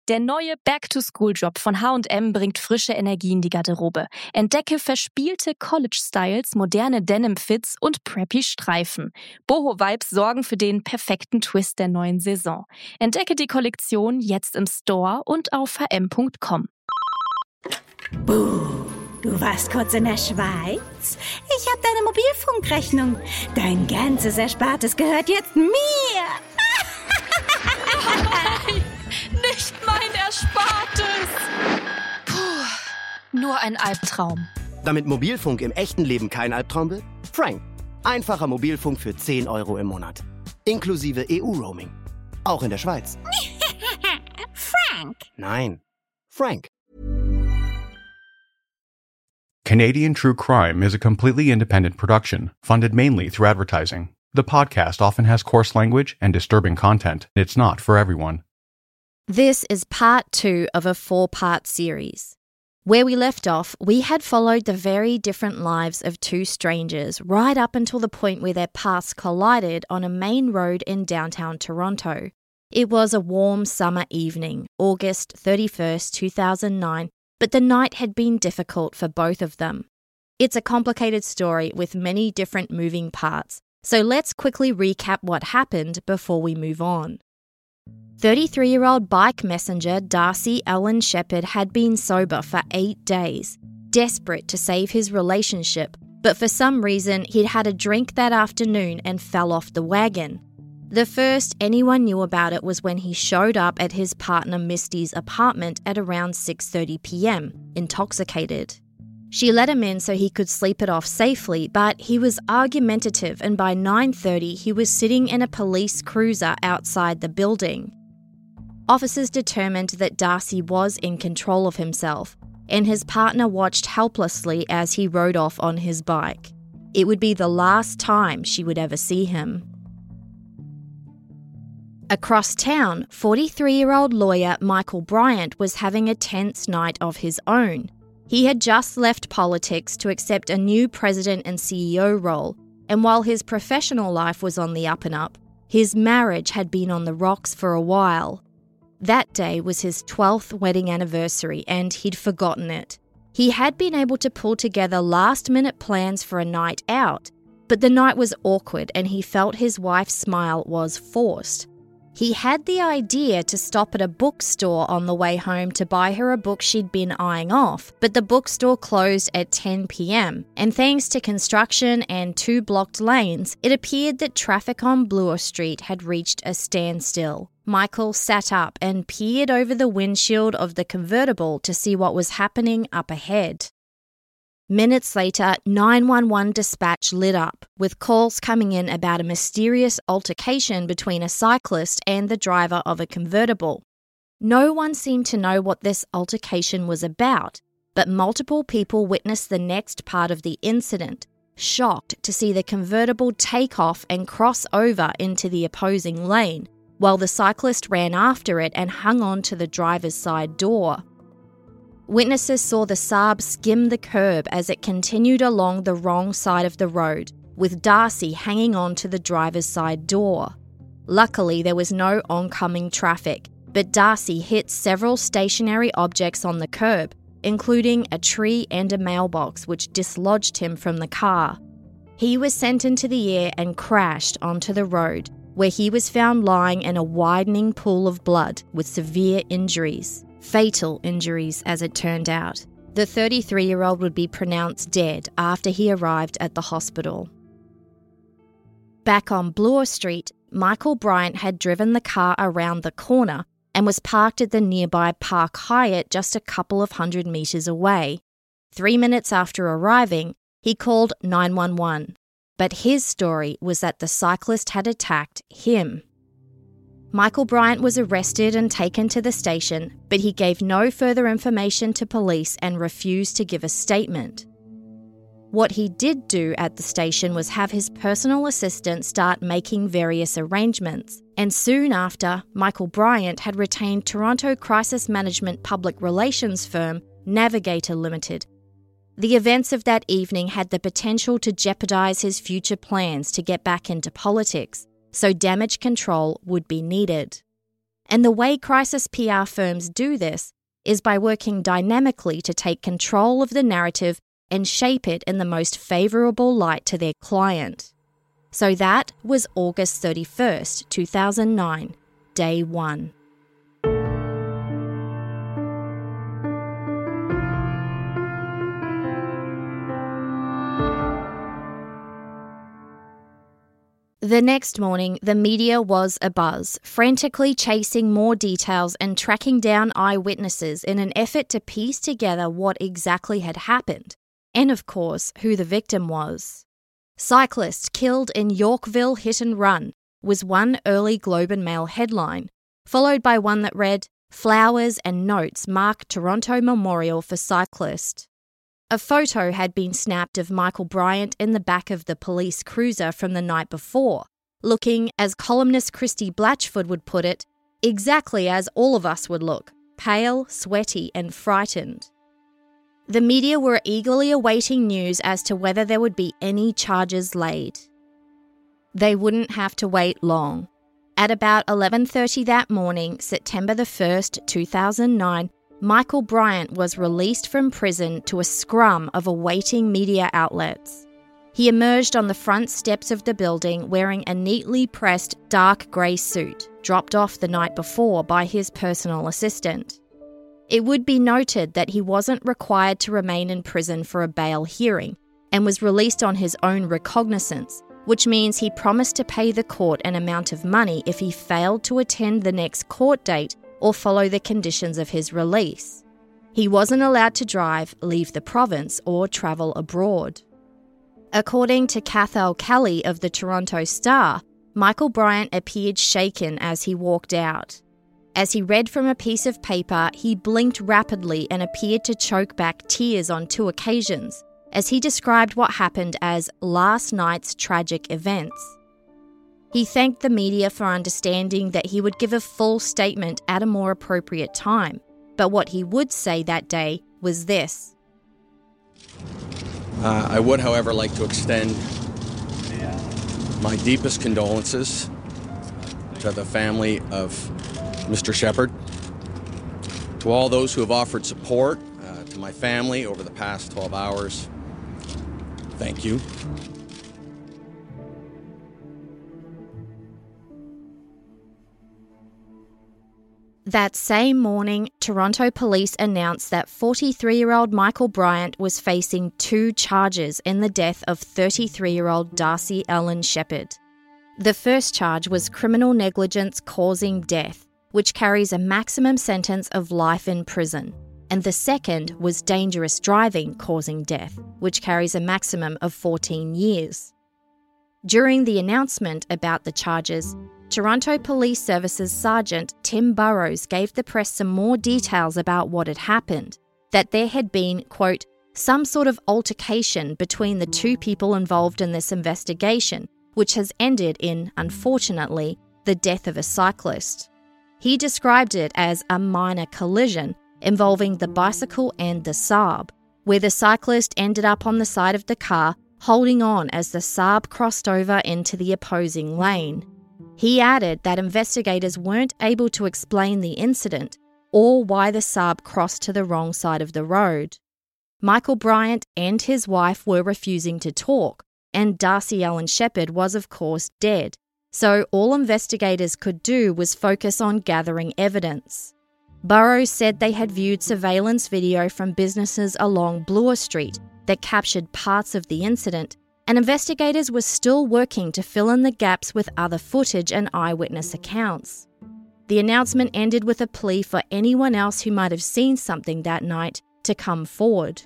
Der neue Back-to-School-Job von H&M bringt frische Energie in die Garderobe. Entdecke verspielte College-Styles, moderne Denim-Fits und preppy Streifen. Boho-Vibes sorgen für den perfekten Twist der neuen Saison. Entdecke die Kollektion jetzt im Store und auf hm.com. Buh, du warst kurz in der Schweiz? Ich habe deine Mobilfunkrechnung. Dein ganzes Erspartes gehört jetzt mir. Nicht mein Erspartes! Puh, nur ein Albtraum. Damit Mobilfunk im echten Leben kein Albtraum wird? Frank. Einfacher Mobilfunk für 10 € im Monat. Inklusive EU-Roaming. Auch in der Schweiz. Frank. Nein, Frank. Canadian True Crime is a completely independent production, funded mainly through advertising. The podcast often has coarse language and disturbing content. It's not for everyone. This is part 2 of a 4-part series. Where we left off, we had followed the very different lives of 2 strangers right up until the point where their paths collided on a main road in downtown Toronto. It was a warm summer evening, August 31st, 2009, but the night had been difficult for both of them. It's a complicated story with many different moving parts, so let's quickly recap what happened before we move on. 33-year-old bike messenger Darcy Allen Shepherd had been sober for 8 days, desperate to save his relationship, but for some reason he'd had a drink that afternoon and fell off the wagon. The first anyone knew about it was when he showed up at his partner Misty's apartment at around 6:30 p.m, intoxicated. She let him in so he could sleep it off safely, but he was argumentative and by 9:30 he was sitting in a police cruiser outside the building. Officers determined that Darcy was in control of himself, and his partner watched helplessly as he rode off on his bike. It would be the last time she would ever see him. Across town, 43-year-old lawyer Michael Bryant was having a tense night of his own. He had just left politics to accept a new president and CEO role, and while his professional life was on the up and up, his marriage had been on the rocks for a while. That day was his 12th wedding anniversary, and he'd forgotten it. He had been able to pull together last-minute plans for a night out, but the night was awkward and he felt his wife's smile was forced. He had the idea to stop at a bookstore on the way home to buy her a book she'd been eyeing off, but the bookstore closed at 10 p.m, and thanks to construction and 2 blocked lanes, it appeared that traffic on Bloor Street had reached a standstill. Michael sat up and peered over the windshield of the convertible to see what was happening up ahead. Minutes later, 911 dispatch lit up, with calls coming in about a mysterious altercation between a cyclist and the driver of a convertible. No one seemed to know what this altercation was about, but multiple people witnessed the next part of the incident, shocked to see the convertible take off and cross over into the opposing lane, while the cyclist ran after it and hung on to the driver's side door. Witnesses saw the Saab skim the curb as it continued along the wrong side of the road, with Darcy hanging on to the driver's side door. Luckily, there was no oncoming traffic, but Darcy hit several stationary objects on the curb, including a tree and a mailbox, which dislodged him from the car. He was sent into the air and crashed onto the road, where he was found lying in a widening pool of blood with severe injuries. Fatal injuries, as it turned out. The 33-year-old would be pronounced dead after he arrived at the hospital. Back on Bloor Street, Michael Bryant had driven the car around the corner and was parked at the nearby Park Hyatt just a couple of 100 metres away. 3 minutes after arriving, he called 911, but his story was that the cyclist had attacked him. Michael Bryant was arrested and taken to the station, but he gave no further information to police and refused to give a statement. What he did do at the station was have his personal assistant start making various arrangements, and soon after, Michael Bryant had retained Toronto crisis management public relations firm Navigator Limited. The events of that evening had the potential to jeopardise his future plans to get back into politics, so damage control would be needed. And the way crisis PR firms do this is by working dynamically to take control of the narrative and shape it in the most favourable light to their client. So that was August 31st, 2009, day 1. The next morning, the media was abuzz, frantically chasing more details and tracking down eyewitnesses in an effort to piece together what exactly had happened, and of course, who the victim was. Cyclist killed in Yorkville hit and run was one early Globe and Mail headline, followed by one that read, "Flowers and notes mark Toronto memorial for cyclist." A photo had been snapped of Michael Bryant in the back of the police cruiser from the night before, looking, as columnist Christy Blatchford would put it, exactly as all of us would look, pale, sweaty and frightened. The media were eagerly awaiting news as to whether there would be any charges laid. They wouldn't have to wait long. At about 11:30 that morning, September the 1st, 2009, Michael Bryant was released from prison to a scrum of awaiting media outlets. He emerged on the front steps of the building wearing a neatly pressed dark grey suit, dropped off the night before by his personal assistant. It would be noted that he wasn't required to remain in prison for a bail hearing and was released on his own recognizance, which means he promised to pay the court an amount of money if he failed to attend the next court date or follow the conditions of his release. He wasn't allowed to drive, leave the province, or travel abroad. According to Cathal Kelly of the Toronto Star, Michael Bryant appeared shaken as he walked out. As he read from a piece of paper, he blinked rapidly and appeared to choke back tears on 2 occasions, as he described what happened as last night's tragic events. He thanked the media for understanding that he would give a full statement at a more appropriate time, but what he would say that day was this. I would, however, like to extend my deepest condolences to the family of Mr. Shepherd, to all those who have offered support to my family over the past 12 hours. Thank you. That same morning, Toronto police announced that 43-year-old Michael Bryant was facing 2 charges in the death of 33-year-old Darcy Ellen Shepherd. The first charge was criminal negligence causing death, which carries a maximum sentence of life in prison, and the second was dangerous driving causing death, which carries a maximum of 14 years. During the announcement about the charges, Toronto Police Services Sergeant Tim Burrows gave the press some more details about what had happened, that there had been, quote, some sort of altercation between the 2 people involved in this investigation, which has ended in, unfortunately, the death of a cyclist. He described it as a minor collision involving the bicycle and the Saab, where the cyclist ended up on the side of the car, holding on as the Saab crossed over into the opposing lane. He added that investigators weren't able to explain the incident or why the Saab crossed to the wrong side of the road. Michael Bryant and his wife were refusing to talk, and Darcy Ellen Shepherd was, of course, dead, so all investigators could do was focus on gathering evidence. Burrows said they had viewed surveillance video from businesses along Bloor Street that captured parts of the incident, and investigators were still working to fill in the gaps with other footage and eyewitness accounts. The announcement ended with a plea for anyone else who might have seen something that night to come forward.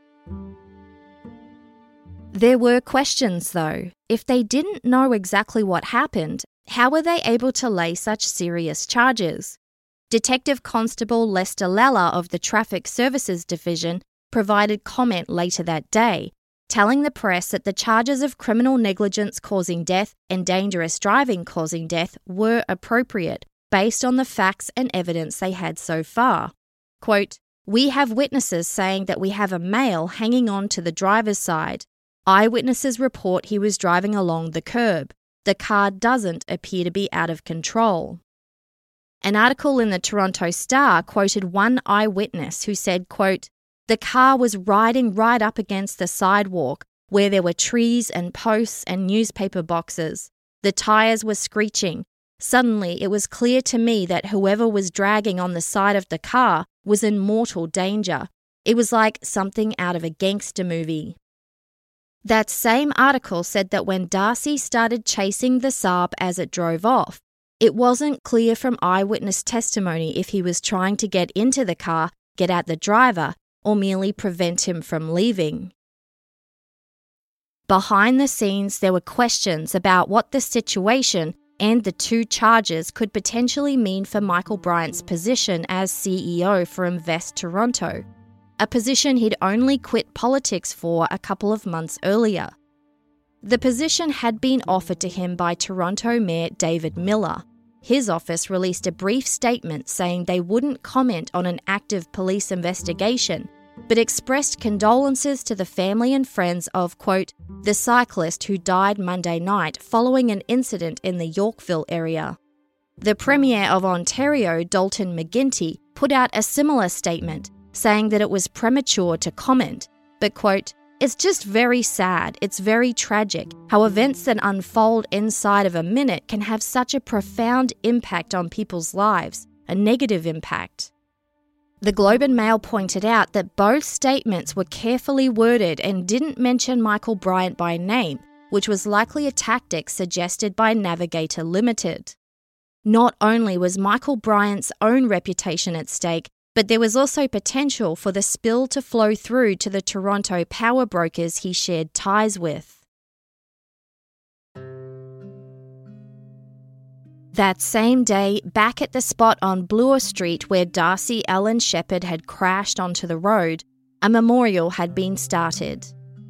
There were questions, though. If they didn't know exactly what happened, how were they able to lay such serious charges? Detective Constable Lester Lella of the Traffic Services Division provided comment later that day, telling the press that the charges of criminal negligence causing death and dangerous driving causing death were appropriate based on the facts and evidence they had so far. Quote, we have witnesses saying that we have a male hanging on to the driver's side. Eyewitnesses report he was driving along the curb. The car doesn't appear to be out of control. An article in the Toronto Star quoted one eyewitness who said, quote, "The car was riding right up against the sidewalk where there were trees and posts and newspaper boxes. The tyres were screeching. Suddenly, it was clear to me that whoever was dragging on the side of the car was in mortal danger. It was like something out of a gangster movie." That same article said that when Darcy started chasing the Saab as it drove off, it wasn't clear from eyewitness testimony if he was trying to get into the car, get at the driver, or merely prevent him from leaving. Behind the scenes, there were questions about what the situation and the two charges could potentially mean for Michael Bryant's position as CEO for Invest Toronto, a position he'd only quit politics for a couple of months earlier. The position had been offered to him by Toronto Mayor David Miller. His office released a brief statement saying they wouldn't comment on an active police investigation, but expressed condolences to the family and friends of, quote, "the cyclist who died Monday night following an incident in the Yorkville area." The Premier of Ontario, Dalton McGuinty, put out a similar statement, saying that it was premature to comment, but, quote, "It's just very sad, it's very tragic how events that unfold inside of a minute can have such a profound impact on people's lives, a negative impact." The Globe and Mail pointed out that both statements were carefully worded and didn't mention Michael Bryant by name, which was likely a tactic suggested by Navigator Limited. Not only was Michael Bryant's own reputation at stake, but there was also potential for the spill to flow through to the Toronto power brokers he shared ties with. That same day, back at the spot on Bloor Street where Darcy Allen Shepherd had crashed onto the road, a memorial had been started.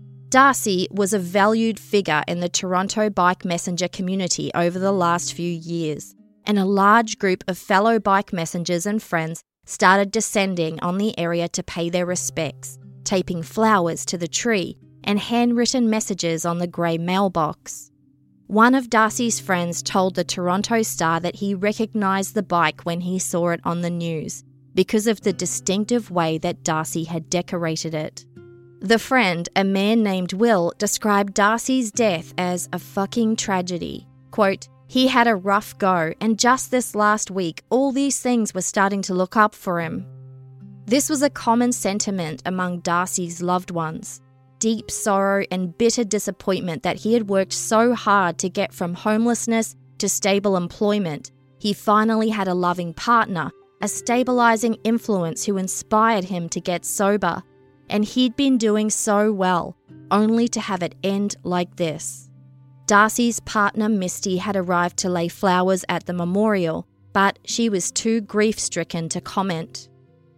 Darcy was a valued figure in the Toronto bike messenger community over the last few years, and a large group of fellow bike messengers and friends started descending on the area to pay their respects, taping flowers to the tree and handwritten messages on the grey mailbox. One of Darcy's friends told the Toronto Star that he recognised the bike when he saw it on the news because of the distinctive way that Darcy had decorated it. The friend, a man named Will, described Darcy's death as a fucking tragedy. Quote, "He had a rough go, and just this last week, all these things were starting to look up for him." This was a common sentiment among Darcy's loved ones. Deep sorrow and bitter disappointment that he had worked so hard to get from homelessness to stable employment. He finally had a loving partner, a stabilising influence who inspired him to get sober, and he'd been doing so well, only to have it end like this. Darcy's partner Misty had arrived to lay flowers at the memorial, but she was too grief-stricken to comment.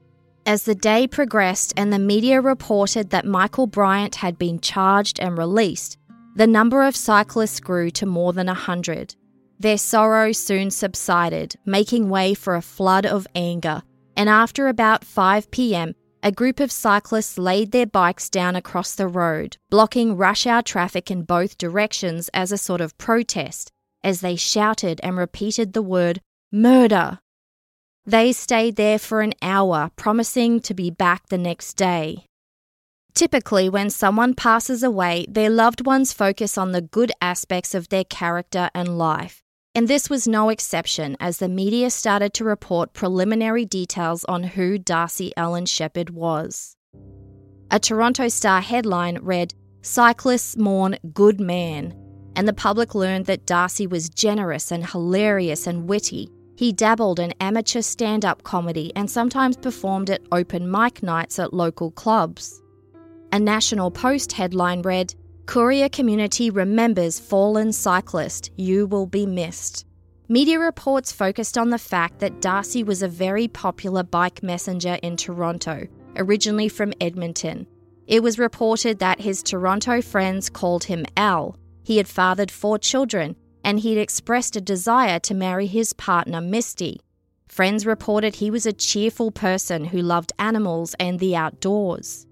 As the day progressed and the media reported that Michael Bryant had been charged and released, the number of cyclists grew to more than 100. Their sorrow soon subsided, making way for a flood of anger, and after about 5 p.m, a group of cyclists laid their bikes down across the road, blocking rush hour traffic in both directions as a sort of protest, as they shouted and repeated the word, "Murder!" They stayed there for an hour, promising to be back the next day. Typically, when someone passes away, their loved ones focus on the good aspects of their character and life. And this was no exception as the media started to report preliminary details on who Darcy Allen Shepherd was. A Toronto Star headline read, "Cyclists mourn good man," and the public learned that Darcy was generous and hilarious and witty. He dabbled in amateur stand-up comedy and sometimes performed at open mic nights at local clubs. A National Post headline read, "Courier community remembers fallen cyclist, you will be missed." Media reports focused on the fact that Darcy was a very popular bike messenger in Toronto, originally from Edmonton. It was reported that his Toronto friends called him Al. He had fathered 4 children, and he'd expressed a desire to marry his partner Misty. Friends reported he was a cheerful person who loved animals and the outdoors.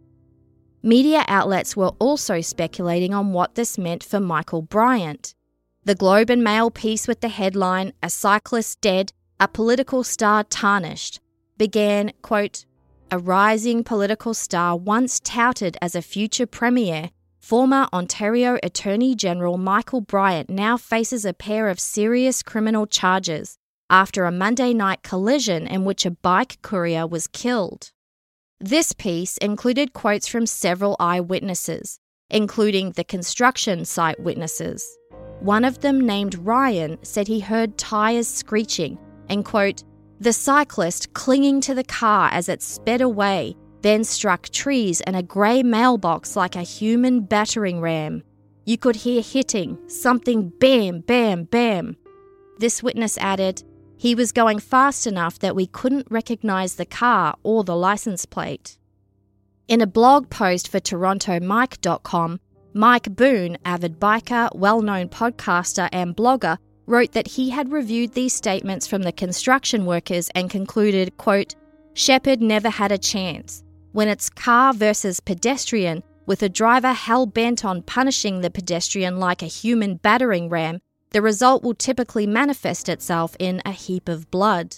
Media outlets were also speculating on what this meant for Michael Bryant. The Globe and Mail piece with the headline, "A cyclist dead, a political star tarnished, began, quote, a rising political star once touted as a future premier, former Ontario Attorney General Michael Bryant now faces a pair of serious criminal charges after a Monday night collision in which a bike courier was killed. This piece included quotes from several eyewitnesses, including the construction site witnesses. One of them, named Ryan, said he heard tyres screeching and, quote, the cyclist clinging to the car as it sped away, then struck trees and a grey mailbox like a human battering ram. You could hear hitting, something bam, bam, bam. This witness added, he was going fast enough that we couldn't recognise the car or the licence plate. In a blog post for TorontoMike.com, Mike Boone, avid biker, well-known podcaster and blogger, wrote that he had reviewed these statements from the construction workers and concluded, quote, Shepherd never had a chance. When it's car versus pedestrian, with a driver hell-bent on punishing the pedestrian like a human battering ram, the result will typically manifest itself in a heap of blood.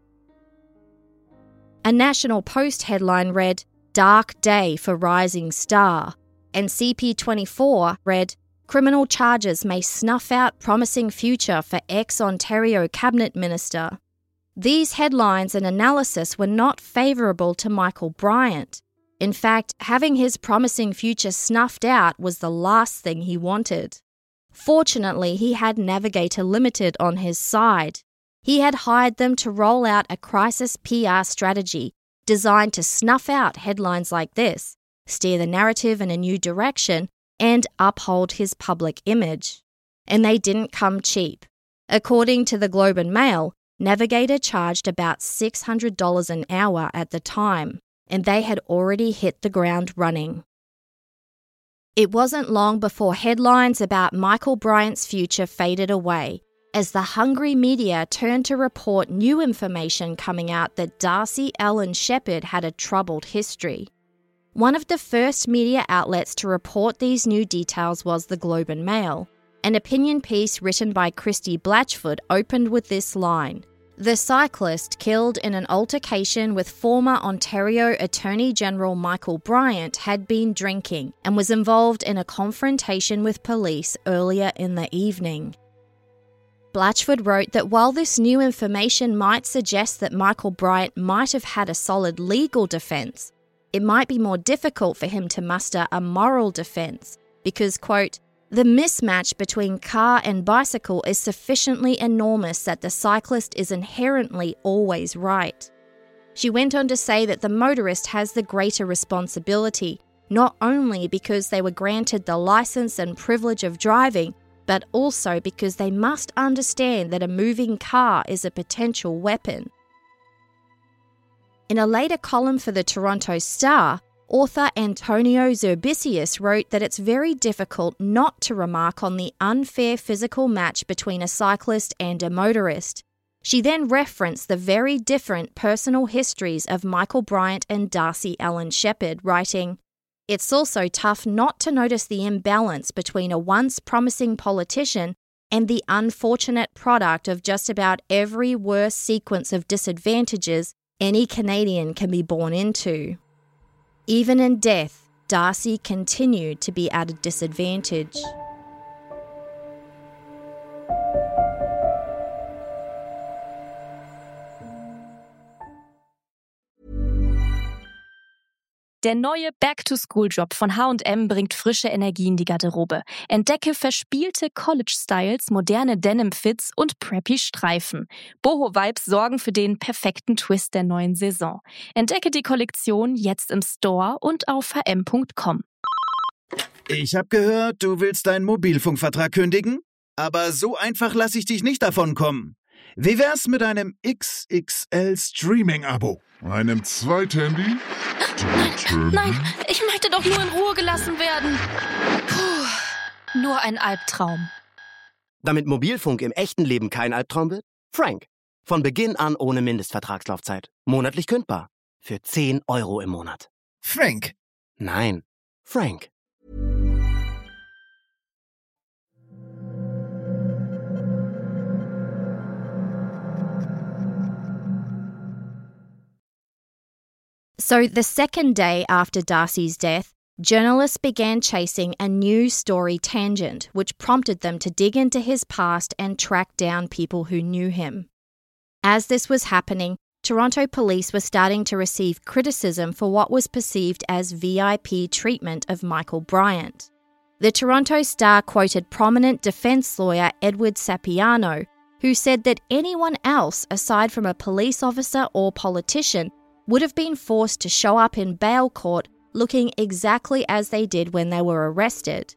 A National Post headline read, Dark Day for Rising Star, and CP24 read, Criminal charges may snuff out promising future for ex-Ontario Cabinet Minister. These headlines and analysis were not favourable to Michael Bryant. In fact, having his promising future snuffed out was the last thing he wanted. Fortunately, he had Navigator Limited on his side. He had hired them to roll out a crisis PR strategy designed to snuff out headlines like this, steer the narrative in a new direction, and uphold his public image. And they didn't come cheap. According to the Globe and Mail, Navigator charged about $600 an hour at the time, and they had already hit the ground running. It wasn't long before headlines about Michael Bryant's future faded away, as the hungry media turned to report new information coming out that Darcy Ellen Shepherd had a troubled history. One of the first media outlets to report these new details was the Globe and Mail. An opinion piece written by Christy Blatchford opened with this line, the cyclist killed in an altercation with former Ontario Attorney General Michael Bryant had been drinking and was involved in a confrontation with police earlier in the evening. Blatchford wrote that while this new information might suggest that Michael Bryant might have had a solid legal defence, it might be more difficult for him to muster a moral defence because, quote, the mismatch between car and bicycle is sufficiently enormous that the cyclist is inherently always right. She went on to say that the motorist has the greater responsibility, not only because they were granted the licence and privilege of driving, but also because they must understand that a moving car is a potential weapon. In a later column for the Toronto Star, author Antonio Zerbisius wrote that it's very difficult not to remark on the unfair physical match between a cyclist and a motorist. She then referenced the very different personal histories of Michael Bryant and Darcy Ellen Shepherd, writing, it's also tough not to notice the imbalance between a once promising politician and the unfortunate product of just about every worse sequence of disadvantages any Canadian can be born into. Even in death, Darcy continued to be at a disadvantage. Der neue Back-to-School-Job von H&M bringt frische Energie in die Garderobe. Entdecke verspielte College-Styles, moderne Denim-Fits und preppy Streifen. Boho-Vibes sorgen für den perfekten Twist der neuen Saison. Entdecke die Kollektion jetzt im Store und auf hm.com. Ich habe gehört, du willst deinen Mobilfunkvertrag kündigen? Aber so einfach lasse ich dich nicht davon kommen. Wie wär's mit einem XXL-Streaming-Abo? Einem Zweithandy? Nein, ich möchte doch nur in Ruhe gelassen werden. Puh, nur ein Albtraum. Damit Mobilfunk im echten Leben kein Albtraum wird? Frank. Von Beginn an ohne Mindestvertragslaufzeit. Monatlich kündbar. Für 10 Euro im Monat. Frank. Nein, Frank. So the second day after Darcy's death, journalists began chasing a news story tangent, which prompted them to dig into his past and track down people who knew him. As this was happening, Toronto police were starting to receive criticism for what was perceived as VIP treatment of Michael Bryant. The Toronto Star quoted prominent defence lawyer Edward Sapiano, who said that anyone else aside from a police officer or politician would have been forced to show up in bail court looking exactly as they did when they were arrested.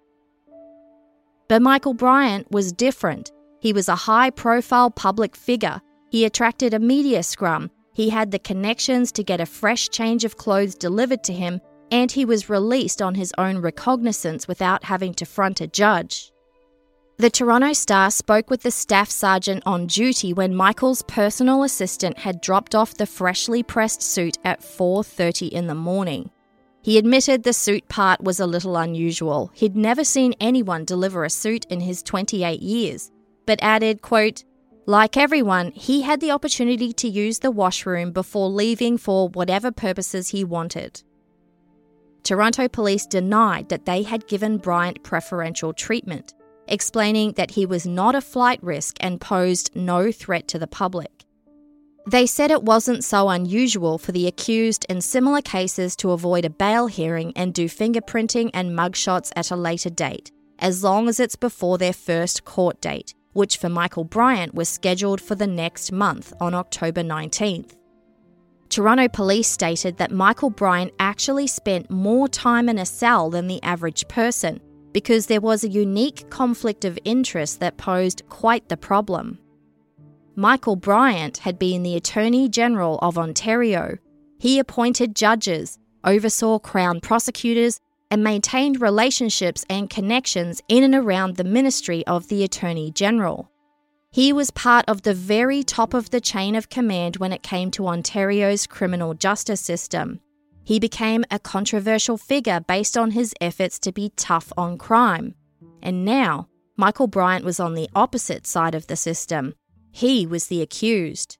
But Michael Bryant was different. He was a high-profile public figure. He attracted a media scrum. He had the connections to get a fresh change of clothes delivered to him, and he was released on his own recognizance without having to front a judge. The Toronto Star spoke with the staff sergeant on duty when Michael's personal assistant had dropped off the freshly pressed suit at 4:30 in the morning. He admitted the suit part was a little unusual. He'd never seen anyone deliver a suit in his 28 years, but added, quote, "Like everyone, he had the opportunity to use the washroom before leaving for whatever purposes he wanted." Toronto police denied that they had given Bryant preferential treatment, explaining that he was not a flight risk and posed no threat to the public. They said it wasn't so unusual for the accused in similar cases to avoid a bail hearing and do fingerprinting and mugshots at a later date, as long as it's before their first court date, which for Michael Bryant was scheduled for the next month on October 19th. Toronto police stated that Michael Bryant actually spent more time in a cell than the average person because there was a unique conflict of interest that posed quite the problem. Michael Bryant had been the Attorney General of Ontario. He appointed judges, oversaw Crown prosecutors, and maintained relationships and connections in and around the Ministry of the Attorney General. He was part of the very top of the chain of command when it came to Ontario's criminal justice system. He became a controversial figure based on his efforts to be tough on crime. And now, Michael Bryant was on the opposite side of the system. He was the accused.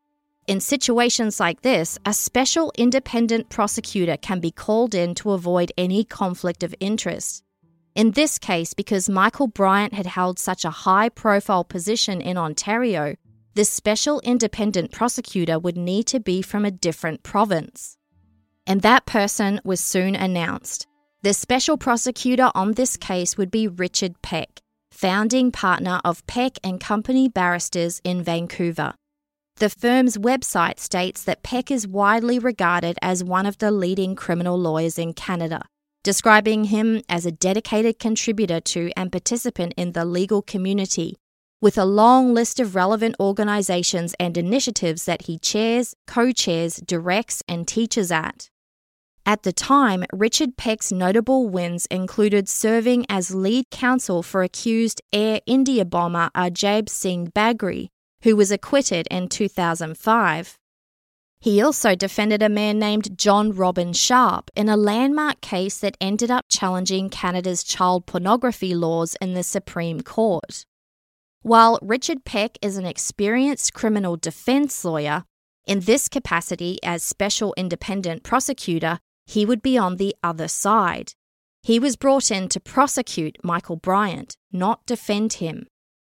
In situations like this, a special independent prosecutor can be called in to avoid any conflict of interest. In this case, because Michael Bryant had held such a high-profile position in Ontario, this special independent prosecutor would need to be from a different province. And that person was soon announced. The special prosecutor on this case would be Richard Peck, founding partner of Peck and Company Barristers in Vancouver. The firm's website states that Peck is widely regarded as one of the leading criminal lawyers in Canada, describing him as a dedicated contributor to and participant in the legal community, with a long list of relevant organisations and initiatives that he chairs, co-chairs, directs and teaches at. At the time, Richard Peck's notable wins included serving as lead counsel for accused Air India bomber Ajay Singh Bagri, who was acquitted in 2005. He also defended a man named John Robin Sharp in a landmark case that ended up challenging Canada's child pornography laws in the Supreme Court. While Richard Peck is an experienced criminal defence lawyer, in this capacity as special independent prosecutor, he would be on the other side. He was brought in to prosecute Michael Bryant, not defend him.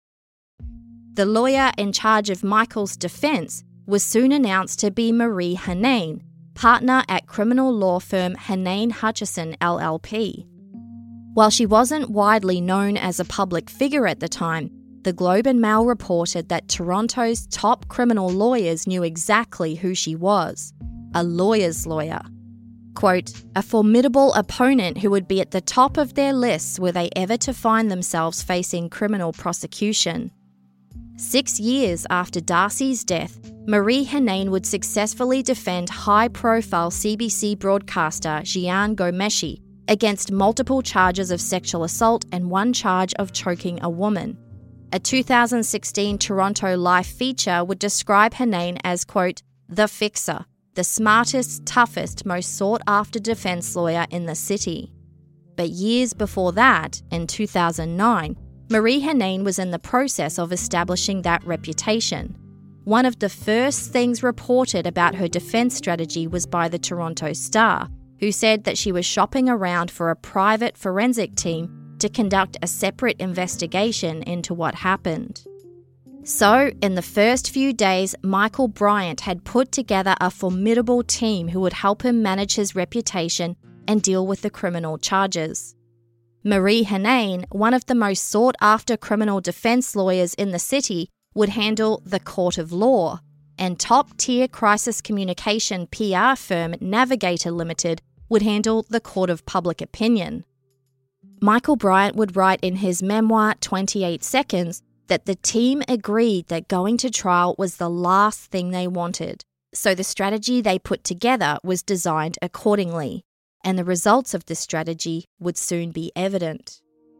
The lawyer in charge of Michael's defence was soon announced to be Marie Henein, partner at criminal law firm Henein Hutchison LLP. While she wasn't widely known as a public figure at the time, the Globe and Mail reported that Toronto's top criminal lawyers knew exactly who she was, a lawyer's lawyer. Quote, "A formidable opponent who would be at the top of their lists were they ever to find themselves facing criminal prosecution." 6 years after Darcy's death, Marie Henein would successfully defend high-profile CBC broadcaster Jian Ghomeshi against multiple charges of sexual assault and one charge of choking a woman. A 2016 Toronto Life feature would describe Henein as, quote, "the fixer, the smartest, toughest, most sought-after defence lawyer in the city." But years before that, in 2009, Marie Henein was in the process of establishing that reputation. one of the first things reported about her defence strategy was by the Toronto Star, who said that she was shopping around for a private forensic team to conduct a separate investigation into what happened. So, in the first few days, Michael Bryant had put together a formidable team who would help him manage his reputation and deal with the criminal charges. Marie Henein, one of the most sought-after criminal defence lawyers in the city, would handle the court of law, and top-tier crisis communication PR firm Navigator Limited would handle the court of public opinion. Michael Bryant would write in his memoir 28 Seconds that the team agreed that going to trial was the last thing they wanted, so the strategy they put together was designed accordingly, and the results of this strategy would soon be evident.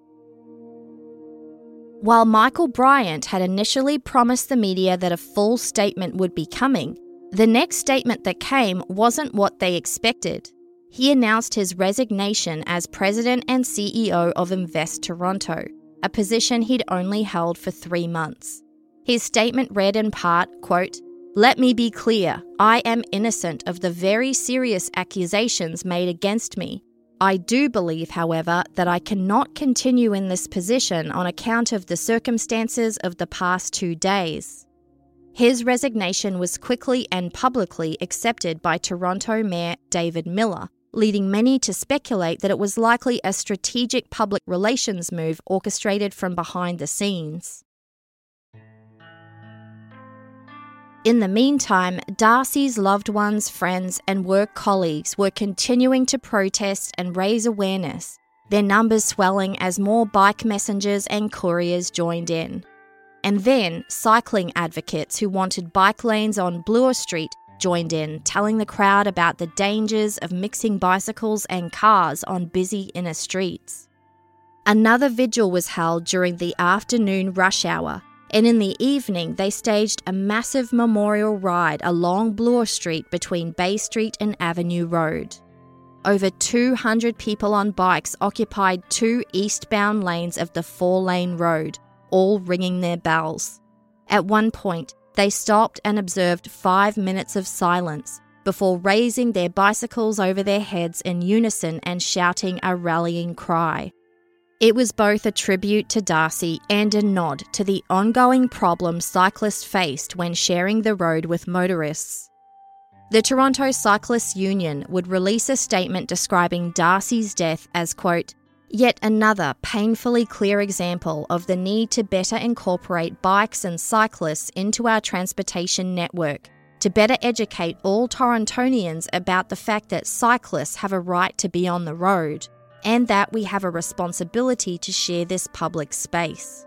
While Michael Bryant had initially promised the media that a full statement would be coming, the next statement that came wasn't what they expected. He announced his resignation as president and CEO of Invest Toronto, a position he'd only held for 3 months. His statement read in part, quote, "Let me be clear, I am innocent of the very serious accusations made against me. I do believe, however, that I cannot continue in this position on account of the circumstances of the past 2 days." His resignation was quickly and publicly accepted by Toronto Mayor David Miller, leading many to speculate that it was likely a strategic public relations move orchestrated from behind the scenes. In the meantime, Darcy's loved ones, friends, and work colleagues were continuing to protest and raise awareness, their numbers swelling as more bike messengers and couriers joined in. And then, cycling advocates who wanted bike lanes on Bloor Street joined in, telling the crowd about the dangers of mixing bicycles and cars on busy inner streets. Another vigil was held during the afternoon rush hour, and in the evening they staged a massive memorial ride along Bloor Street between Bay Street and Avenue Road. Over 200 people on bikes occupied 2 eastbound lanes of the 4-lane road, all ringing their bells. At one point, they stopped and observed 5 minutes of silence before raising their bicycles over their heads in unison and shouting a rallying cry. It was both a tribute to Darcy and a nod to the ongoing problems cyclists faced when sharing the road with motorists. The Toronto Cyclists Union would release a statement describing Darcy's death as, quote, "Yet another painfully clear example of the need to better incorporate bikes and cyclists into our transportation network, to better educate all Torontonians about the fact that cyclists have a right to be on the road, and that we have a responsibility to share this public space."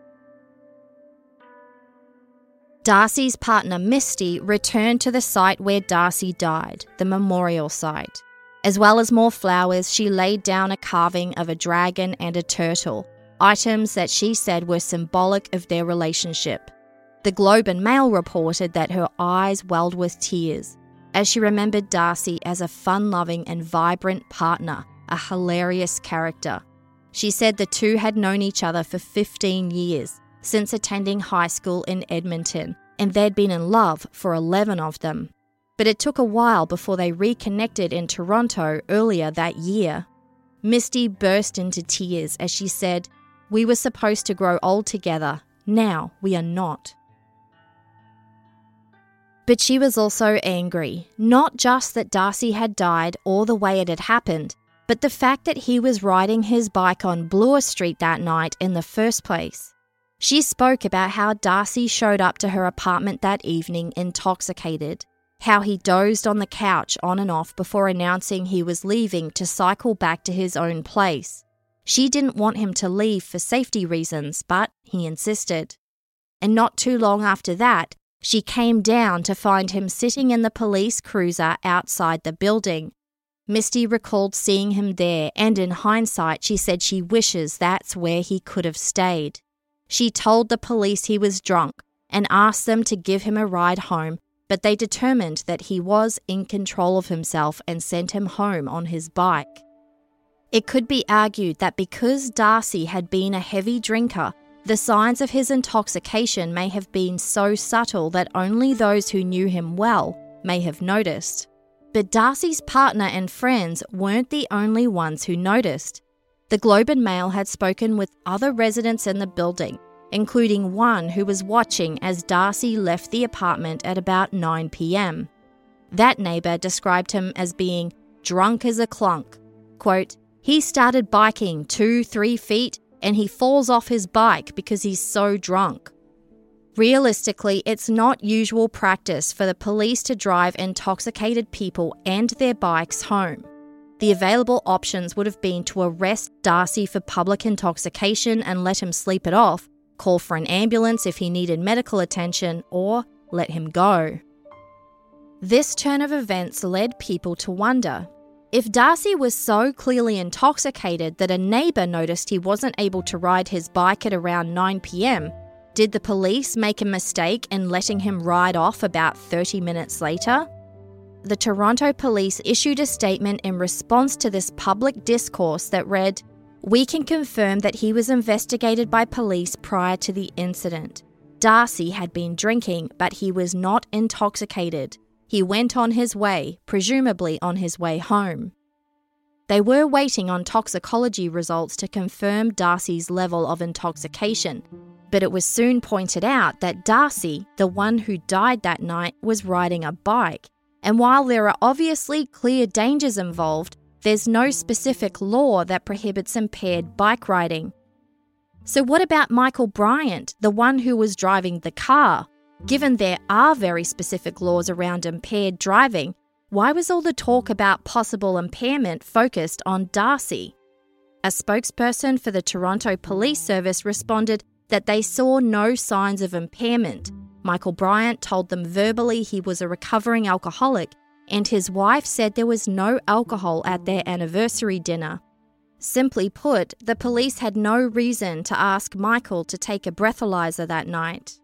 Darcy's partner Misty returned to the site where Darcy died, the memorial site. As well as more flowers, she laid down a carving of a dragon and a turtle, items that she said were symbolic of their relationship. The Globe and Mail reported that her eyes welled with tears, as she remembered Darcy as a fun-loving and vibrant partner, a hilarious character. She said the two had known each other for 15 years, since attending high school in Edmonton, and they'd been in love for 11 of them. But it took a while before they reconnected in Toronto earlier that year. Misty burst into tears as she said, "We were supposed to grow old together. Now we are not." But she was also angry, not just that Darcy had died or the way it had happened, but the fact that he was riding his bike on Bloor Street that night in the first place. She spoke about how Darcy showed up to her apartment that evening intoxicated, how he dozed on the couch on and off before announcing he was leaving to cycle back to his own place. She didn't want him to leave for safety reasons, but he insisted. And not too long after that, she came down to find him sitting in the police cruiser outside the building. Misty recalled seeing him there, and in hindsight she said she wishes that's where he could have stayed. She told the police he was drunk and asked them to give him a ride home, but they determined that he was in control of himself and sent him home on his bike. It could be argued that because Darcy had been a heavy drinker, The signs of his intoxication may have been so subtle that only those who knew him well may have noticed. But Darcy's partner and friends weren't the only ones who noticed. The Globe and Mail had spoken with other residents in the building, including one who was watching as Darcy left the apartment at about 9 p.m. That neighbour described him as being drunk as a clunk. Quote, "He started biking 2-3 feet and he falls off his bike because he's so drunk." Realistically, it's not usual practice for the police to drive intoxicated people and their bikes home. The available options would have been to arrest Darcy for public intoxication and let him sleep it off, call for an ambulance if he needed medical attention, or let him go. This turn of events led people to wonder, if Darcy was so clearly intoxicated that a neighbour noticed he wasn't able to ride his bike at around 9 p.m, did the police make a mistake in letting him ride off about 30 minutes later? The Toronto Police issued a statement in response to this public discourse that read, "We can confirm that he was investigated by police prior to the incident. Darcy had been drinking, but he was not intoxicated. He went on his way, presumably on his way home." They were waiting on toxicology results to confirm Darcy's level of intoxication, but it was soon pointed out that Darcy, the one who died that night, was riding a bike. And while there are obviously clear dangers involved, there's no specific law that prohibits impaired bike riding. So what about Michael Bryant, the one who was driving the car? Given there are very specific laws around impaired driving, why was all the talk about possible impairment focused on Darcy? A spokesperson for the Toronto Police Service responded that they saw no signs of impairment. Michael Bryant told them verbally he was a recovering alcoholic, and his wife said there was no alcohol at their anniversary dinner. Simply put, the police had no reason to ask Michael to take a breathalyzer that night.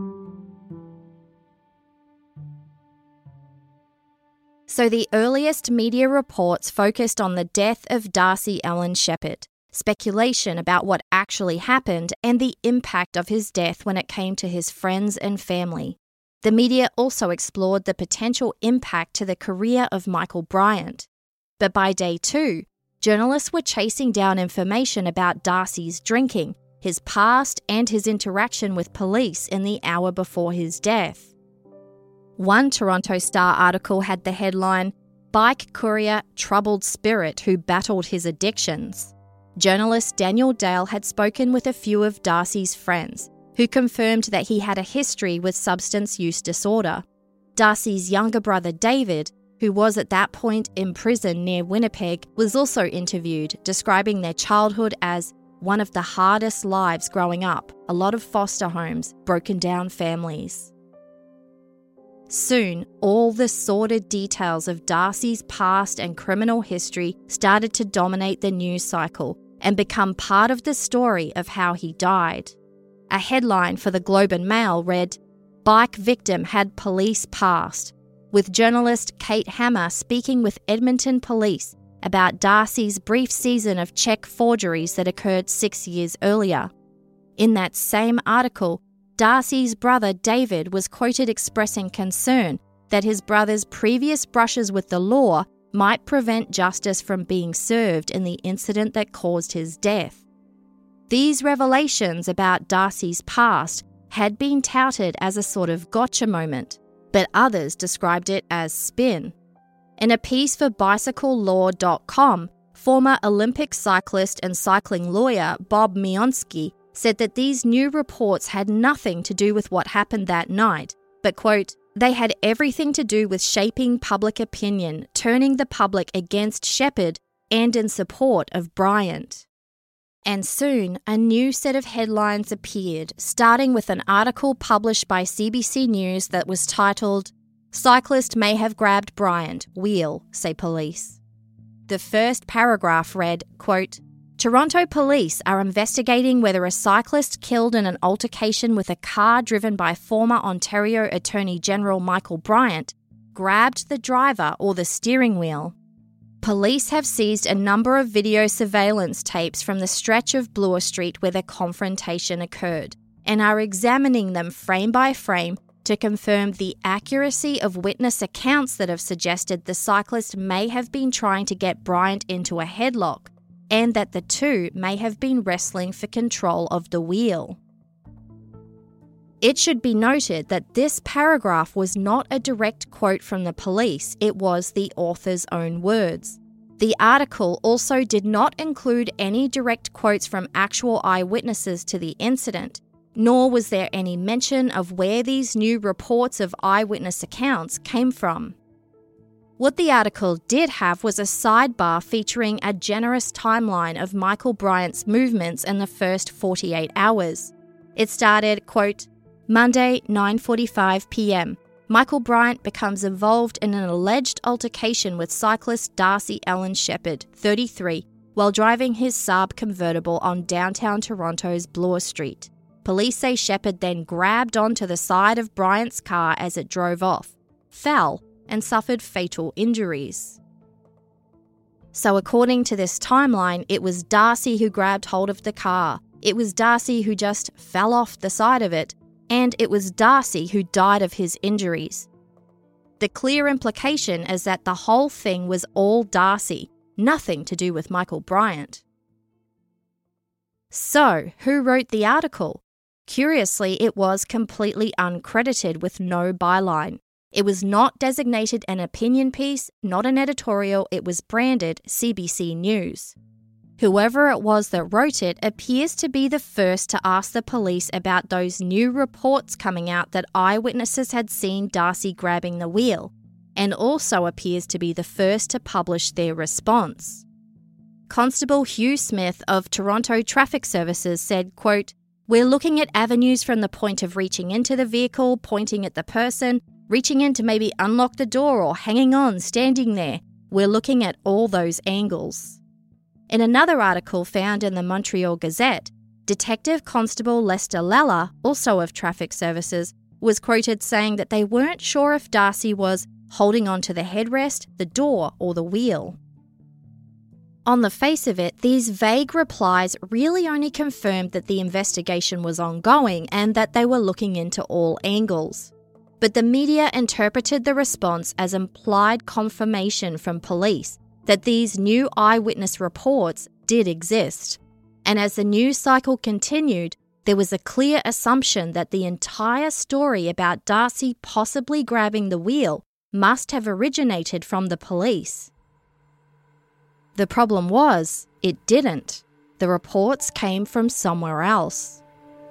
So the earliest media reports focused on the death of Darcy Ellen Shepherd, speculation about what actually happened, and the impact of his death when it came to his friends and family. The media also explored the potential impact to the career of Michael Bryant. But by day 2, journalists were chasing down information about Darcy's drinking, his past, and his interaction with police in the hour before his death. One Toronto Star article had the headline, "Bike Courier Troubled Spirit Who Battled His Addictions." Journalist Daniel Dale had spoken with a few of Darcy's friends, who confirmed that he had a history with substance use disorder. Darcy's younger brother David, who was at that point in prison near Winnipeg, was also interviewed, describing their childhood as one of the hardest lives growing up, a lot of foster homes, broken down families. Soon, all the sordid details of Darcy's past and criminal history started to dominate the news cycle and become part of the story of how he died. A headline for the Globe and Mail read, "Bike victim had police past," with journalist Kate Hammer speaking with Edmonton Police about Darcy's brief season of cheque forgeries that occurred 6 years earlier. In that same article, Darcy's brother David was quoted expressing concern that his brother's previous brushes with the law might prevent justice from being served in the incident that caused his death. These revelations about Darcy's past had been touted as a sort of gotcha moment, but others described it as spin. In a piece for BicycleLaw.com, former Olympic cyclist and cycling lawyer Bob Mionski said that these new reports had nothing to do with what happened that night, but, quote, "They had everything to do with shaping public opinion, turning the public against Shepherd and in support of Bryant." And soon, a new set of headlines appeared, starting with an article published by CBC News that was titled, "Cyclist May Have Grabbed Bryant, Wheel, Say Police." The first paragraph read, quote, "Toronto police are investigating whether a cyclist killed in an altercation with a car driven by former Ontario Attorney General Michael Bryant grabbed the driver or the steering wheel." Police have seized a number of video surveillance tapes from the stretch of Bloor Street where the confrontation occurred and are examining them frame by frame to confirm the accuracy of witness accounts that have suggested the cyclist may have been trying to get Bryant into a headlock and that the two may have been wrestling for control of the wheel. It should be noted that this paragraph was not a direct quote from the police, it was the author's own words. The article also did not include any direct quotes from actual eyewitnesses to the incident, nor was there any mention of where these new reports of eyewitness accounts came from. What the article did have was a sidebar featuring a generous timeline of Michael Bryant's movements in the first 48 hours. It started, quote, Monday, 9:45 p.m. Michael Bryant becomes involved in an alleged altercation with cyclist Darcy Ellen Shepherd, 33, while driving his Saab convertible on downtown Toronto's Bloor Street. Police say Shepherd then grabbed onto the side of Bryant's car as it drove off, fell, and suffered fatal injuries. So according to this timeline, it was Darcy who grabbed hold of the car, it was Darcy who just fell off the side of it, and it was Darcy who died of his injuries. The clear implication is that the whole thing was all Darcy, nothing to do with Michael Bryant. So, who wrote the article? Curiously, it was completely uncredited with no byline. It was not designated an opinion piece, not an editorial, it was branded CBC News. Whoever it was that wrote it appears to be the first to ask the police about those new reports coming out that eyewitnesses had seen Darcy grabbing the wheel, and also appears to be the first to publish their response. Constable Hugh Smith of Toronto Traffic Services said, quote, We're looking at avenues from the point of reaching into the vehicle, pointing at the person, reaching in to maybe unlock the door or hanging on, standing there. We're looking at all those angles. In another article found in the Montreal Gazette, Detective Constable Lester Lella, also of Traffic Services, was quoted saying that they weren't sure if Darcy was holding onto the headrest, the door, or the wheel. On the face of it, these vague replies really only confirmed that the investigation was ongoing and that they were looking into all angles. But the media interpreted the response as implied confirmation from police that these new eyewitness reports did exist. And as the news cycle continued, there was a clear assumption that the entire story about Darcy possibly grabbing the wheel must have originated from the police. The problem was, it didn't. The reports came from somewhere else.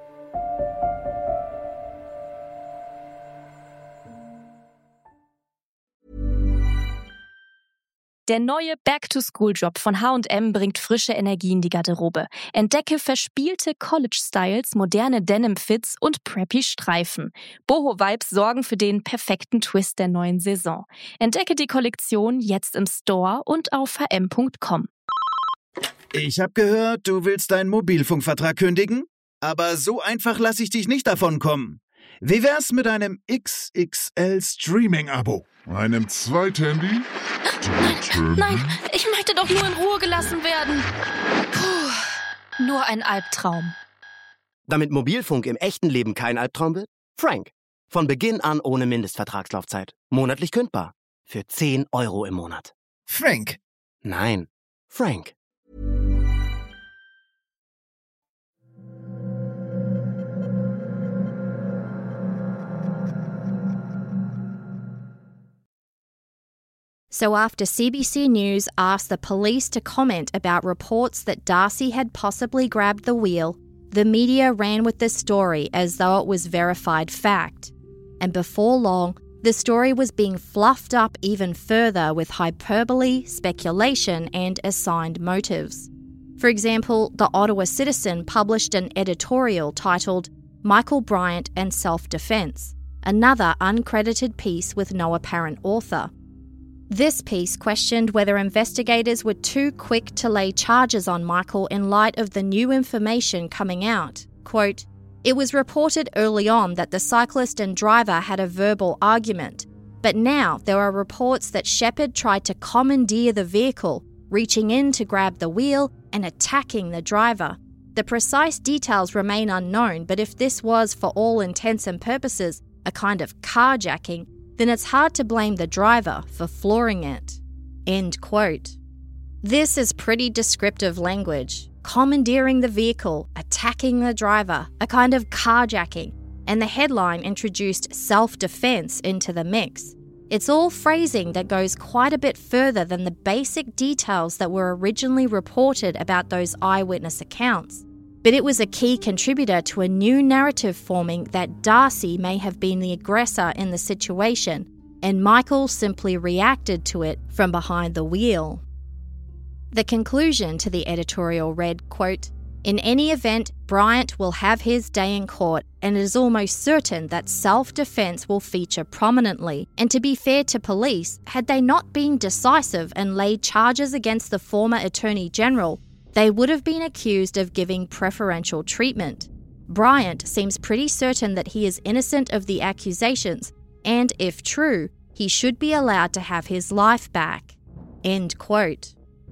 Der neue Back-to-School-Job von H&M bringt frische Energie in die Garderobe. Entdecke verspielte College-Styles, moderne Denim-Fits und preppy Streifen. Boho-Vibes sorgen für den perfekten Twist der neuen Saison. Entdecke die Kollektion jetzt im Store und auf hm.com. Ich habe gehört, du willst deinen Mobilfunkvertrag kündigen? Aber so einfach lasse ich dich nicht davon kommen. Wie wär's mit einem XXL Streaming-Abo? Einem Zweithandy? Nein, ich möchte doch nur in Ruhe gelassen werden. Puh, nur ein Albtraum. Damit Mobilfunk im echten Leben kein Albtraum wird? Frank. Von Beginn an ohne Mindestvertragslaufzeit. Monatlich kündbar. Für 10 Euro im Monat. Frank. Nein, Frank. So after CBC News asked the police to comment about reports that Darcy had possibly grabbed the wheel, the media ran with the story as though it was verified fact. And before long, the story was being fluffed up even further with hyperbole, speculation, and assigned motives. For example, the Ottawa Citizen published an editorial titled Michael Bryant and Self-Defense, another uncredited piece with no apparent author. This piece questioned whether investigators were too quick to lay charges on Michael in light of the new information coming out. Quote, It was reported early on that the cyclist and driver had a verbal argument. But now there are reports that Shepherd tried to commandeer the vehicle, reaching in to grab the wheel and attacking the driver. The precise details remain unknown, but if this was, for all intents and purposes, a kind of carjacking, then it's hard to blame the driver for flooring it. End quote. This is pretty descriptive language. Commandeering the vehicle, attacking the driver, a kind of carjacking, and the headline introduced self-defense into the mix. It's all phrasing that goes quite a bit further than the basic details that were originally reported about those eyewitness accounts. But it was a key contributor to a new narrative forming that Darcy may have been the aggressor in the situation, and Michael simply reacted to it from behind the wheel. The conclusion to the editorial read, quote, "In any event, Bryant will have his day in court, and it is almost certain that self-defense will feature prominently. And to be fair to police, had they not been decisive and laid charges against the former Attorney General, they would have been accused of giving preferential treatment. Bryant seems pretty certain that he is innocent of the accusations, and if true, he should be allowed to have his life back." End quote.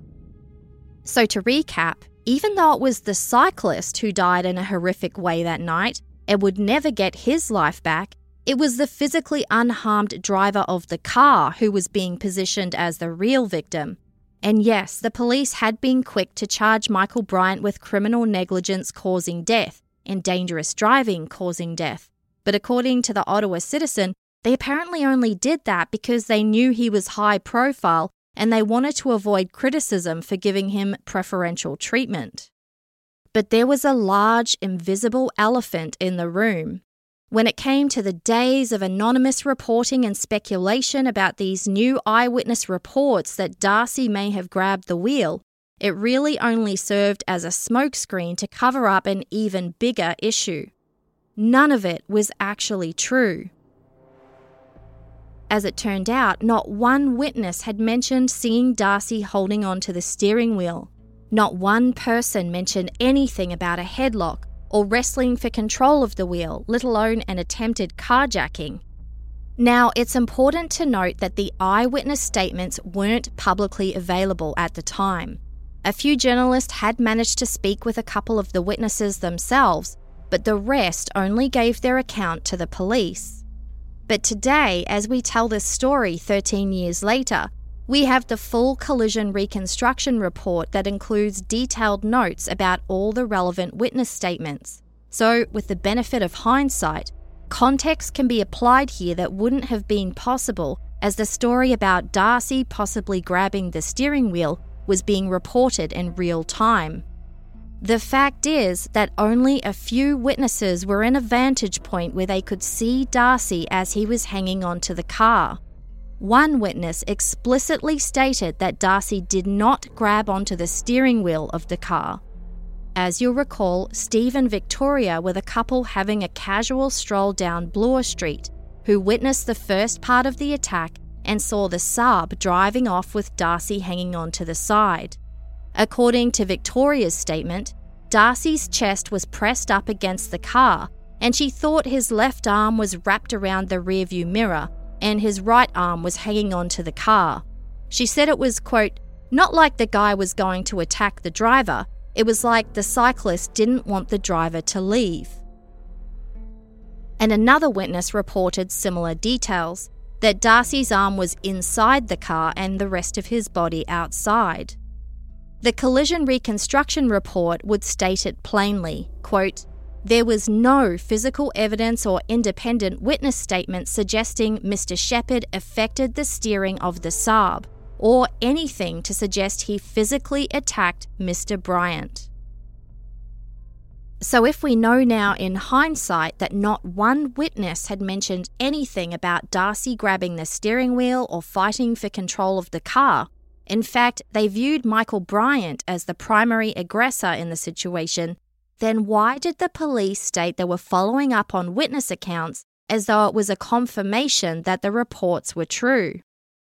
So to recap, even though it was the cyclist who died in a horrific way that night and would never get his life back, it was the physically unharmed driver of the car who was being positioned as the real victim. And yes, the police had been quick to charge Michael Bryant with criminal negligence causing death and dangerous driving causing death. But according to the Ottawa Citizen, they apparently only did that because they knew he was high profile and they wanted to avoid criticism for giving him preferential treatment. But there was a large, invisible elephant in the room. When it came to the days of anonymous reporting and speculation about these new eyewitness reports that Darcy may have grabbed the wheel, it really only served as a smokescreen to cover up an even bigger issue. None of it was actually true. As it turned out, not one witness had mentioned seeing Darcy holding onto the steering wheel. Not one person mentioned anything about a headlock or wrestling for control of the wheel, let alone an attempted carjacking. Now, it's important to note that the eyewitness statements weren't publicly available at the time. A few journalists had managed to speak with a couple of the witnesses themselves, but the rest only gave their account to the police. But today, as we tell this story 13 years later, we have the full collision reconstruction report that includes detailed notes about all the relevant witness statements. So, with the benefit of hindsight, context can be applied here that wouldn't have been possible as the story about Darcy possibly grabbing the steering wheel was being reported in real time. The fact is that only a few witnesses were in a vantage point where they could see Darcy as he was hanging onto the car. One witness explicitly stated that Darcy did not grab onto the steering wheel of the car. As you'll recall, Steve and Victoria were the couple having a casual stroll down Bloor Street, who witnessed the first part of the attack and saw the Saab driving off with Darcy hanging onto the side. According to Victoria's statement, Darcy's chest was pressed up against the car, and she thought his left arm was wrapped around the rearview mirror and his right arm was hanging onto the car. She said it was, quote, not like the guy was going to attack the driver, it was like the cyclist didn't want the driver to leave. And another witness reported similar details, that Darcy's arm was inside the car and the rest of his body outside. The collision reconstruction report would state it plainly, quote, there was no physical evidence or independent witness statement suggesting Mr. Shepherd affected the steering of the Saab, or anything to suggest he physically attacked Mr. Bryant. So if we know now in hindsight that not one witness had mentioned anything about Darcy grabbing the steering wheel or fighting for control of the car, in fact, they viewed Michael Bryant as the primary aggressor in the situation, then why did the police state they were following up on witness accounts as though it was a confirmation that the reports were true?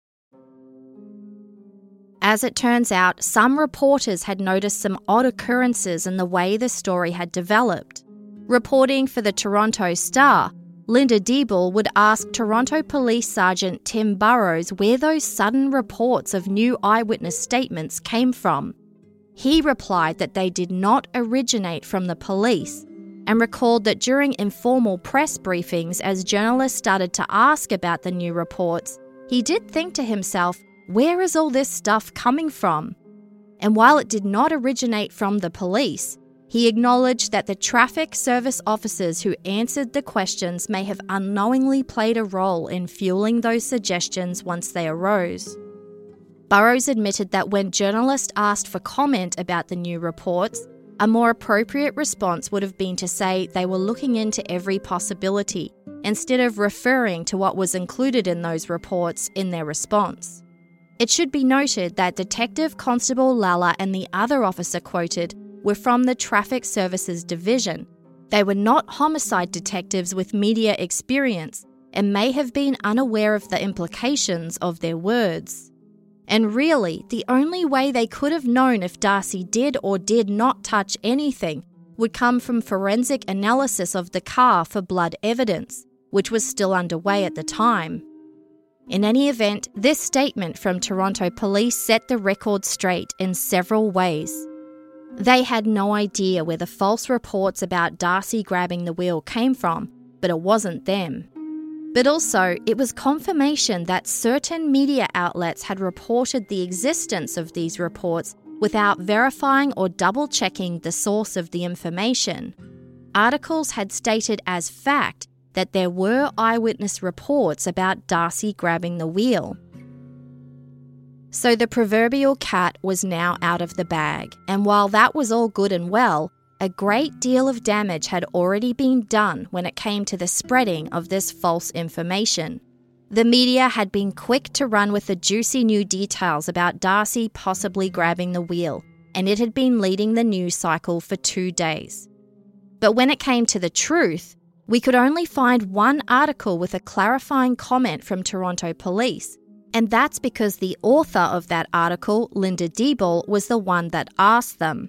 As it turns out, some reporters had noticed some odd occurrences in the way the story had developed. Reporting for the Toronto Star, Linda Diebel would ask Toronto Police Sergeant Tim Burrows where those sudden reports of new eyewitness statements came from. He replied that they did not originate from the police, and recalled that during informal press briefings as journalists started to ask about the new reports, he did think to himself, where is all this stuff coming from? And while it did not originate from the police, he acknowledged that the traffic service officers who answered the questions may have unknowingly played a role in fueling those suggestions once they arose. Burrows admitted that when journalists asked for comment about the new reports, a more appropriate response would have been to say they were looking into every possibility, instead of referring to what was included in those reports in their response. It should be noted that Detective Constable Lalla and the other officer quoted were from the Traffic Services Division. They were not homicide detectives with media experience and may have been unaware of the implications of their words. And really, the only way they could have known if Darcy did or did not touch anything would come from forensic analysis of the car for blood evidence, which was still underway at the time. In any event, this statement from Toronto Police set the record straight in several ways. They had no idea where the false reports about Darcy grabbing the wheel came from, but it wasn't them. But also, it was confirmation that certain media outlets had reported the existence of these reports without verifying or double-checking the source of the information. Articles had stated as fact that there were eyewitness reports about Darcy grabbing the wheel. So the proverbial cat was now out of the bag, and while that was all good and well, a great deal of damage had already been done when it came to the spreading of this false information. The media had been quick to run with the juicy new details about Darcy possibly grabbing the wheel, and it had been leading the news cycle for 2 days. But when it came to the truth, we could only find one article with a clarifying comment from Toronto Police, and that's because the author of that article, Linda Diebel, was the one that asked them.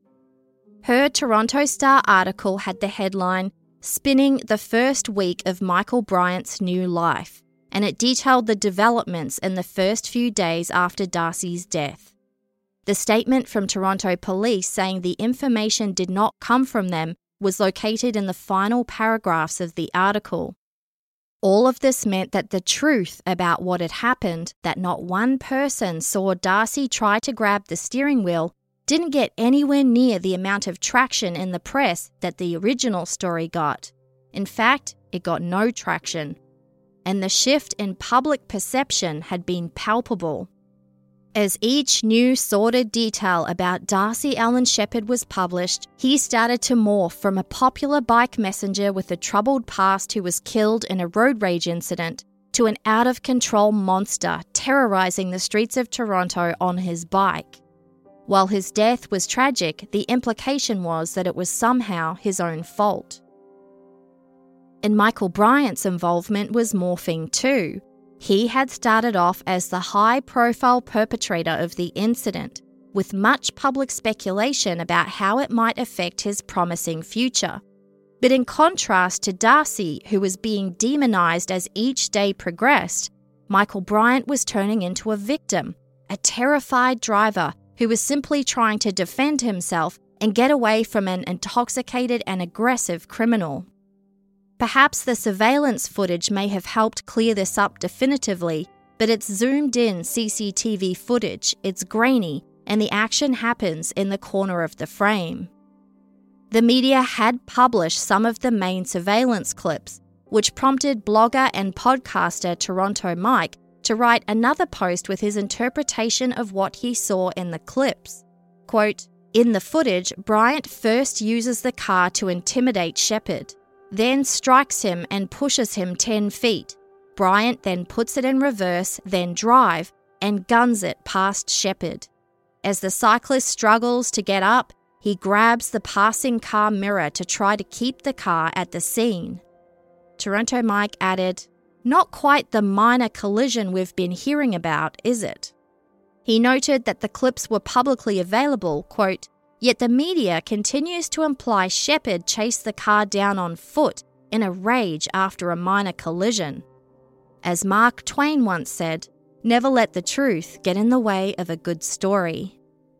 Her Toronto Star article had the headline, "Spinning the First Week of Michael Bryant's New Life," and it detailed the developments in the first few days after Darcy's death. The statement from Toronto Police saying the information did not come from them was located in the final paragraphs of the article. All of this meant that the truth about what had happened, that not one person saw Darcy try to grab the steering wheel, didn't get anywhere near the amount of traction in the press that the original story got. In fact, it got no traction. And the shift in public perception had been palpable. As each new sordid detail about Darcy Allen Shepherd was published, he started to morph from a popular bike messenger with a troubled past who was killed in a road rage incident to an out-of-control monster terrorizing the streets of Toronto on his bike. While his death was tragic, the implication was that it was somehow his own fault. And Michael Bryant's involvement was morphing too. He had started off as the high-profile perpetrator of the incident, with much public speculation about how it might affect his promising future. But in contrast to Darcy, who was being demonized as each day progressed, Michael Bryant was turning into a victim, a terrified driver who was simply trying to defend himself and get away from an intoxicated and aggressive criminal. Perhaps the surveillance footage may have helped clear this up definitively, but it's zoomed-in CCTV footage, it's grainy, and the action happens in the corner of the frame. The media had published some of the main surveillance clips, which prompted blogger and podcaster Toronto Mike to write another post with his interpretation of what he saw in the clips. Quote, "In the footage, Bryant first uses the car to intimidate Shepherd, then strikes him and pushes him 10 feet. Bryant then puts it in reverse, then drive, and guns it past Shepherd. As the cyclist struggles to get up, he grabs the passing car mirror to try to keep the car at the scene." Toronto Mike added, "Not quite the minor collision we've been hearing about, is it?" He noted that the clips were publicly available, quote, "Yet the media continues to imply Shepherd chased the car down on foot in a rage after a minor collision. As Mark Twain once said, "Never let the truth get in the way of a good story."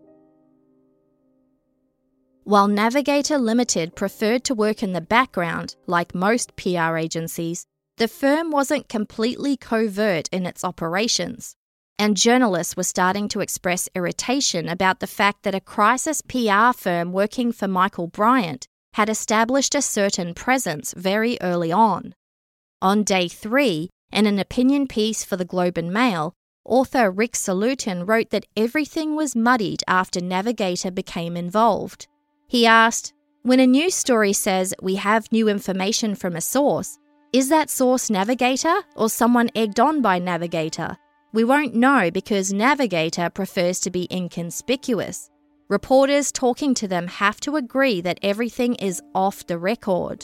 While Navigator Limited preferred to work in the background, like most PR agencies, the firm wasn't completely covert in its operations, and journalists were starting to express irritation about the fact that a crisis PR firm working for Michael Bryant had established a certain presence very early on. On day 3, in an opinion piece for the Globe and Mail, author Rick Salutin wrote that everything was muddied after Navigator became involved. He asked, "When a news story says we have new information from a source, is that source Navigator or someone egged on by Navigator? We won't know because Navigator prefers to be inconspicuous. Reporters talking to them have to agree that everything is off the record."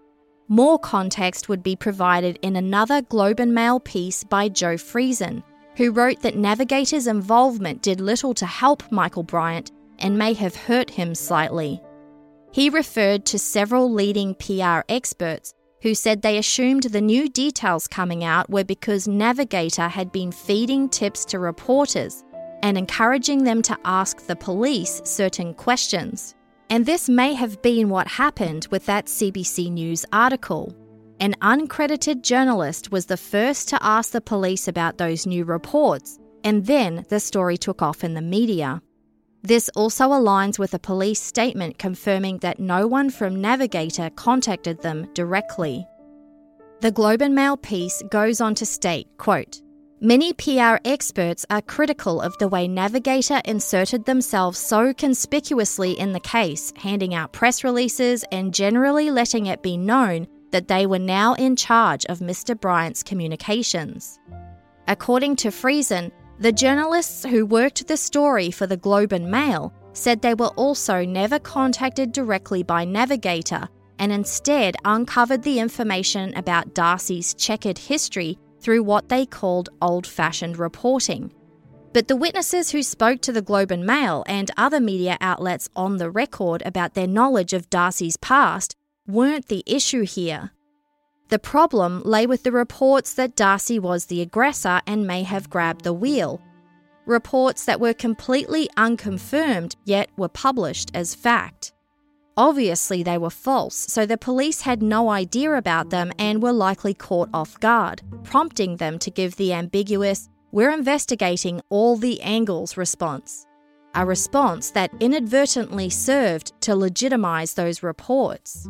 More context would be provided in another Globe and Mail piece by Joe Friesen, who wrote that Navigator's involvement did little to help Michael Bryant and may have hurt him slightly. He referred to several leading PR experts who said they assumed the new details coming out were because Navigator had been feeding tips to reporters and encouraging them to ask the police certain questions. And this may have been what happened with that CBC News article. An uncredited journalist was the first to ask the police about those new reports, and then the story took off in the media. This also aligns with a police statement confirming that no one from Navigator contacted them directly. The Globe and Mail piece goes on to state, quote, "Many PR experts are critical of the way Navigator inserted themselves so conspicuously in the case, handing out press releases and generally letting it be known that they were now in charge of Mr. Bryant's communications." According to Friesen, the journalists who worked the story for the Globe and Mail said they were also never contacted directly by Navigator and instead uncovered the information about Darcy's checkered history through what they called old-fashioned reporting. But the witnesses who spoke to the Globe and Mail and other media outlets on the record about their knowledge of Darcy's past weren't the issue here. The problem lay with the reports that Darcy was the aggressor and may have grabbed the wheel. Reports that were completely unconfirmed yet were published as fact. Obviously they were false, so the police had no idea about them and were likely caught off guard, prompting them to give the ambiguous, "We're investigating all the angles" response. A response that inadvertently served to legitimize those reports.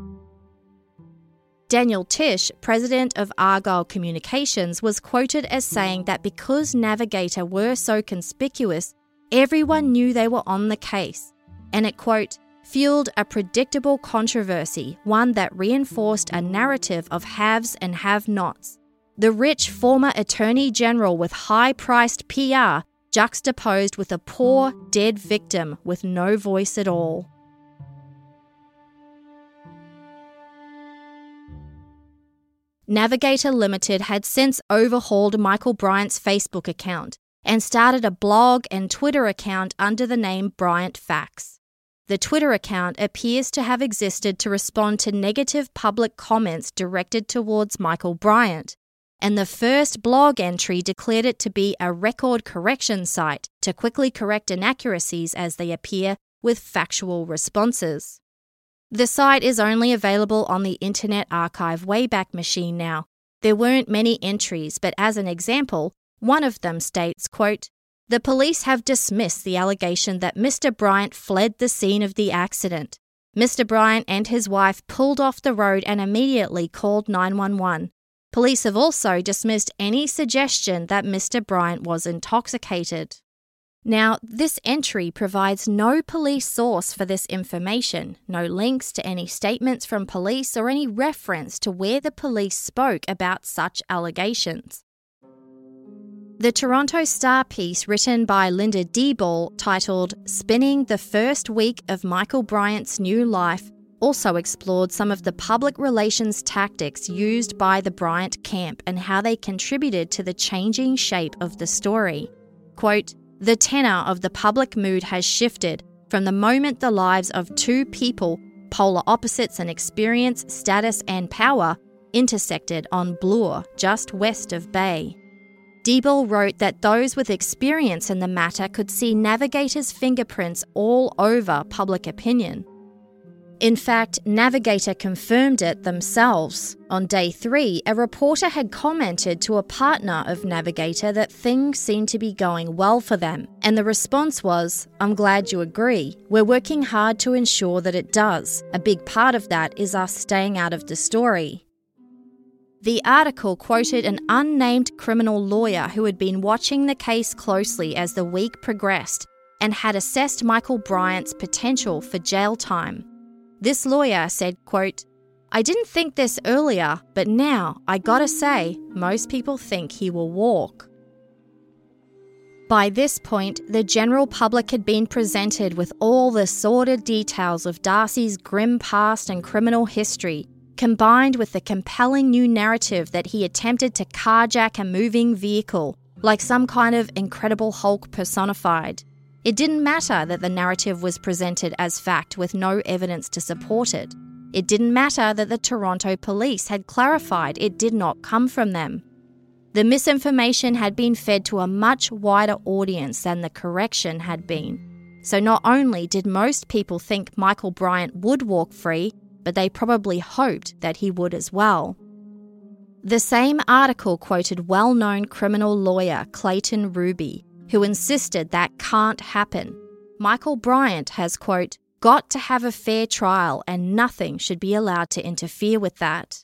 Daniel Tisch, president of Argyle Communications, was quoted as saying that because Navigator were so conspicuous, everyone knew they were on the case, and it, quote, "fueled a predictable controversy, one that reinforced a narrative of haves and have-nots. The rich former Attorney General with high-priced PR juxtaposed with a poor, dead victim with no voice at all." Navigator Limited had since overhauled Michael Bryant's Facebook account and started a blog and Twitter account under the name Bryant Facts. The Twitter account appears to have existed to respond to negative public comments directed towards Michael Bryant, and the first blog entry declared it to be a record correction site to quickly correct inaccuracies as they appear with factual responses. The site is only available on the Internet Archive Wayback Machine now. There weren't many entries, but as an example, one of them states, quote, "The police have dismissed the allegation that Mr. Bryant fled the scene of the accident. Mr. Bryant and his wife pulled off the road and immediately called 911. Police have also dismissed any suggestion that Mr. Bryant was intoxicated." Now, this entry provides no police source for this information, no links to any statements from police or any reference to where the police spoke about such allegations. The Toronto Star piece written by Linda Diebel, titled "Spinning the First Week of Michael Bryant's New Life," also explored some of the public relations tactics used by the Bryant camp and how they contributed to the changing shape of the story. Quote, "The tenor of the public mood has shifted from the moment the lives of two people Polar opposites in experience, status and power intersected on Blur, just west of Bay. Diebel wrote that those with experience in the matter could see Navigator's fingerprints all over public opinion. In fact, Navigator confirmed it themselves. On day 3, a reporter had commented to a partner of Navigator that things seemed to be going well for them, and the response was, "I'm glad you agree. We're working hard to ensure that it does. A big part of that is us staying out of the story." The article quoted an unnamed criminal lawyer who had been watching the case closely as the week progressed and had assessed Michael Bryant's potential for jail time. This lawyer said, quote, "I didn't think this earlier, but now, I gotta say, most people think he will walk." By this point, the general public had been presented with all the sordid details of Darcy's grim past and criminal history, combined with the compelling new narrative that he attempted to carjack a moving vehicle, like some kind of Incredible Hulk personified. It didn't matter that the narrative was presented as fact with no evidence to support it. It didn't matter that the Toronto police had clarified it did not come from them. The misinformation had been fed to a much wider audience than the correction had been. So not only did most people think Michael Bryant would walk free, but they probably hoped that he would as well. The same article quoted well-known criminal lawyer Clayton Ruby, who insisted that can't happen. Michael Bryant has, quote, "got to have a fair trial and nothing should be allowed to interfere with that."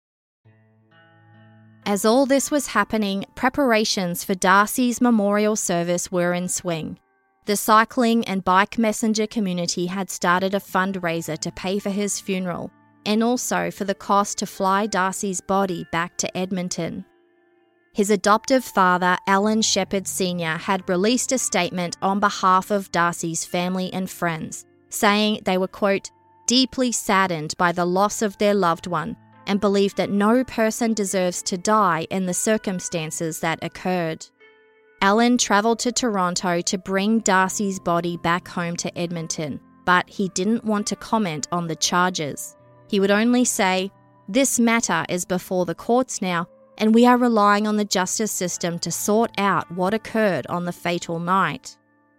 As all this was happening, preparations for Darcy's memorial service were in swing. The cycling and bike messenger community had started a fundraiser to pay for his funeral and also for the cost to fly Darcy's body back to Edmonton. His adoptive father, Alan Shepard Sr., had released a statement on behalf of Darcy's family and friends, saying they were, quote, "deeply saddened by the loss of their loved one and believe that no person deserves to die in the circumstances that occurred." Alan travelled to Toronto to bring Darcy's body back home to Edmonton, but he didn't want to comment on the charges. He would only say, "This matter is before the courts now, and we are relying on the justice system to sort out what occurred on the fatal night."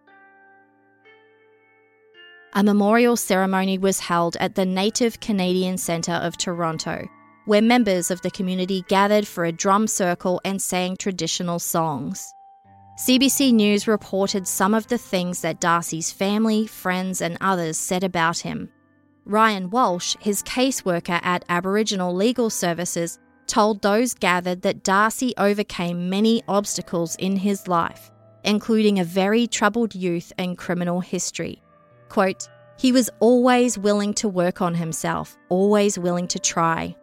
A memorial ceremony was held at the Native Canadian Centre of Toronto, where members of the community gathered for a drum circle and sang traditional songs. CBC News reported some of the things that Darcy's family, friends and others said about him. Ryan Walsh, his caseworker at Aboriginal Legal Services, told those gathered that Darcy overcame many obstacles in his life, including a very troubled youth and criminal history. Quote, "He was always willing to work on himself, always willing to try."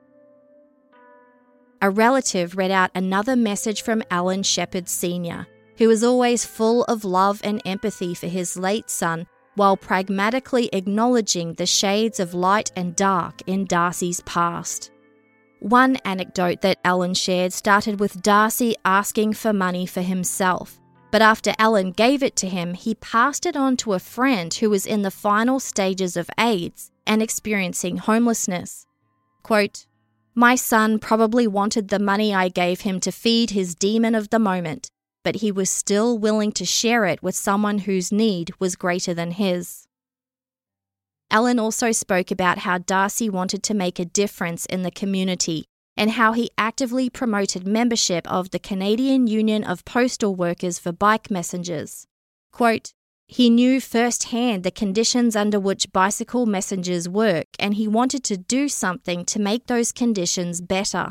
A relative read out another message from Alan Shepard Sr., who was always full of love and empathy for his late son, while pragmatically acknowledging the shades of light and dark in Darcy's past. One anecdote that Alan shared started with Darcy asking for money for himself, but after Alan gave it to him, he passed it on to a friend who was in the final stages of AIDS and experiencing homelessness. Quote, "My son probably wanted the money I gave him to feed his demon of the moment, but he was still willing to share it with someone whose need was greater than his." Alan also spoke about how Darcy wanted to make a difference in the community and how he actively promoted membership of the Canadian Union of Postal Workers for Bike Messengers. Quote, "He knew firsthand the conditions under which bicycle messengers work, and he wanted to do something to make those conditions better."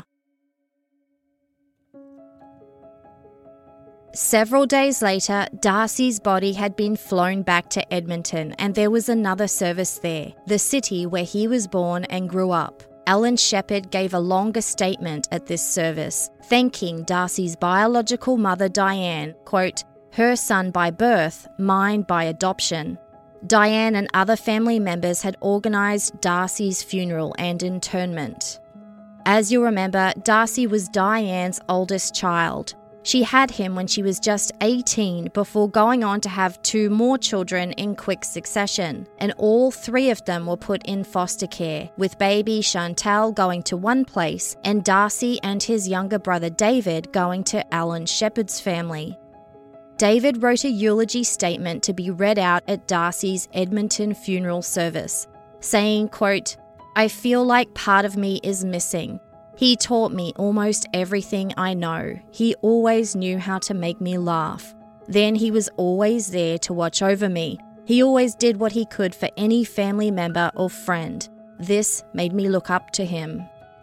Several days later, Darcy's body had been flown back to Edmonton, and there was another service there, the city where he was born and grew up. Alan Shepard gave a longer statement at this service, thanking Darcy's biological mother Diane, quote, "her son by birth, mine by adoption." Diane and other family members had organised Darcy's funeral and internment. As you'll remember, Darcy was Diane's oldest child. She had him when she was just 18 before going on to have 2 more children in quick succession, and all 3 of them were put in foster care, with baby Chantal going to one place and Darcy and his younger brother David going to Alan Shepard's family. David wrote a eulogy statement to be read out at Darcy's Edmonton funeral service, saying, quote, "I feel like part of me is missing. He taught me almost everything I know. He always knew how to make me laugh. Then he was always there to watch over me. He always did what he could for any family member or friend. This made me look up to him."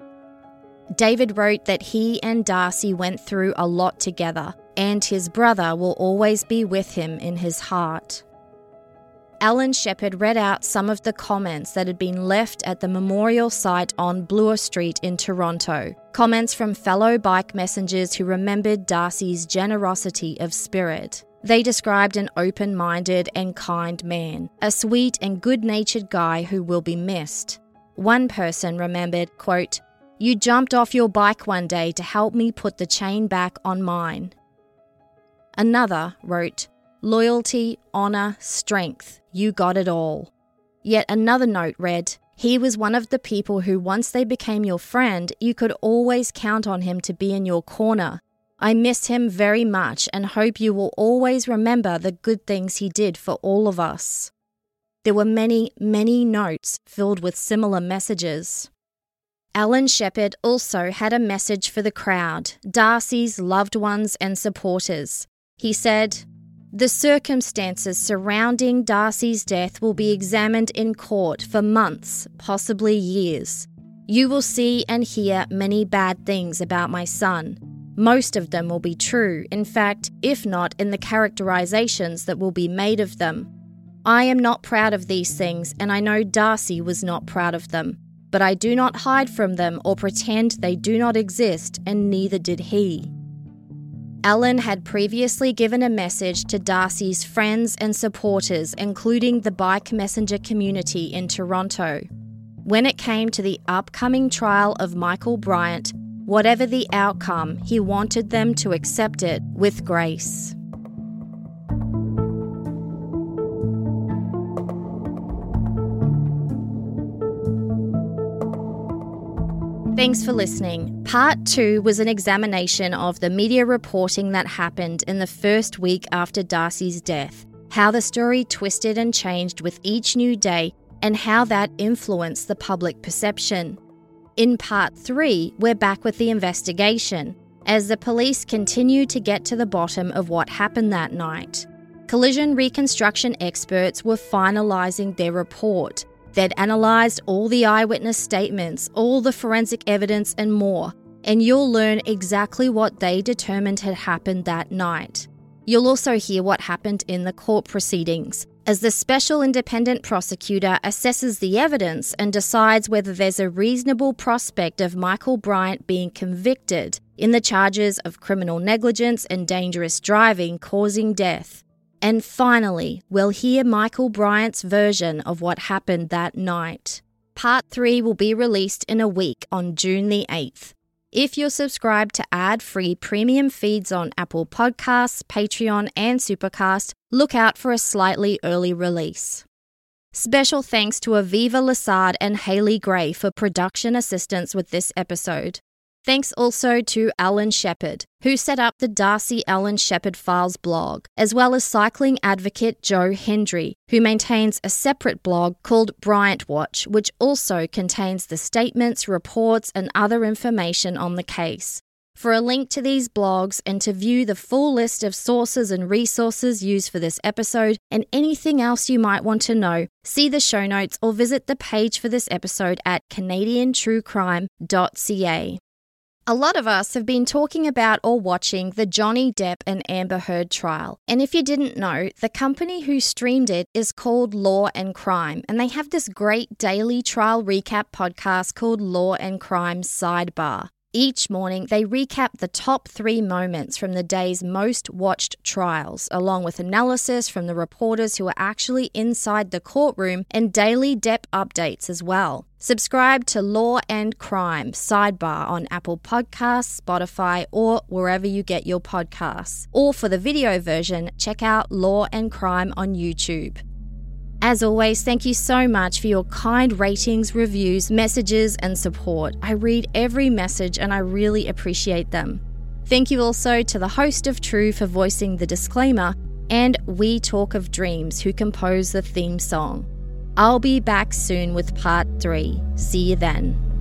David wrote that he and Darcy went through a lot together, and his brother will always be with him in his heart. Alan Shepard read out some of the comments that had been left at the memorial site on Bloor Street in Toronto, comments from fellow bike messengers who remembered Darcy's generosity of spirit. They described an open-minded and kind man, a sweet and good-natured guy who will be missed. One person remembered, quote, "You jumped off your bike one day to help me put the chain back on mine." Another wrote, "Loyalty, honour, strength, you got it all." Yet another note read, "He was one of the people who once they became your friend, you could always count on him to be in your corner. I miss him very much and hope you will always remember the good things he did for all of us." There were many, many notes filled with similar messages. Alan Shepard also had a message for the crowd, Darcy's loved ones and supporters. He said, "The circumstances surrounding Darcy's death will be examined in court for months, possibly years. You will see and hear many bad things about my son. Most of them will be true, in fact, if not in the characterizations that will be made of them. I am not proud of these things, and I know Darcy was not proud of them, but I do not hide from them or pretend they do not exist, and neither did he." Alan had previously given a message to Darcy's friends and supporters, including the bike messenger community in Toronto. When it came to the upcoming trial of Michael Bryant, whatever the outcome, he wanted them to accept it with grace. Thanks for listening. Part 2 was an examination of the media reporting that happened in the first week after Darcy's death, how the story twisted and changed with each new day, and how that influenced the public perception. In Part 3, we're back with the investigation, as the police continue to get to the bottom of what happened that night. Collision reconstruction experts were finalising their report. They'd analysed all the eyewitness statements, all the forensic evidence and more, and you'll learn exactly what they determined had happened that night. You'll also hear what happened in the court proceedings, as the special independent prosecutor assesses the evidence and decides whether there's a reasonable prospect of Michael Bryant being convicted in the charges of criminal negligence and dangerous driving causing death. And finally, we'll hear Michael Bryant's version of what happened that night. Part 3 will be released in a week on June the 8th. If you're subscribed to ad-free premium feeds on Apple Podcasts, Patreon, and Supercast, look out for a slightly early release. Special thanks to Aviva Lassard and Hayley Gray for production assistance with this episode. Thanks also to Alan Shepard, who set up the Darcy Alan Shepard Files blog, as well as cycling advocate Joe Hendry, who maintains a separate blog called Bryant Watch, which also contains the statements, reports, and other information on the case. For a link to these blogs and to view the full list of sources and resources used for this episode and anything else you might want to know, see the show notes or visit the page for this episode at canadiantruecrime.ca. A lot of us have been talking about or watching the Johnny Depp and Amber Heard trial. And if you didn't know, the company who streamed it is called Law and Crime, and they have this great daily trial recap podcast called Law and Crime Sidebar. Each morning, they recap the top 3 moments from the day's most watched trials, along with analysis from the reporters who are actually inside the courtroom and daily Depp updates as well. Subscribe to Law and Crime Sidebar on Apple Podcasts, Spotify, or wherever you get your podcasts. Or for the video version, check out Law and Crime on YouTube. As always, thank you so much for your kind ratings, reviews, messages, and support. I read every message and I really appreciate them. Thank you also to the host of True for voicing the disclaimer, and We Talk of Dreams, who composed the theme song. I'll be back soon with part 3. See you then.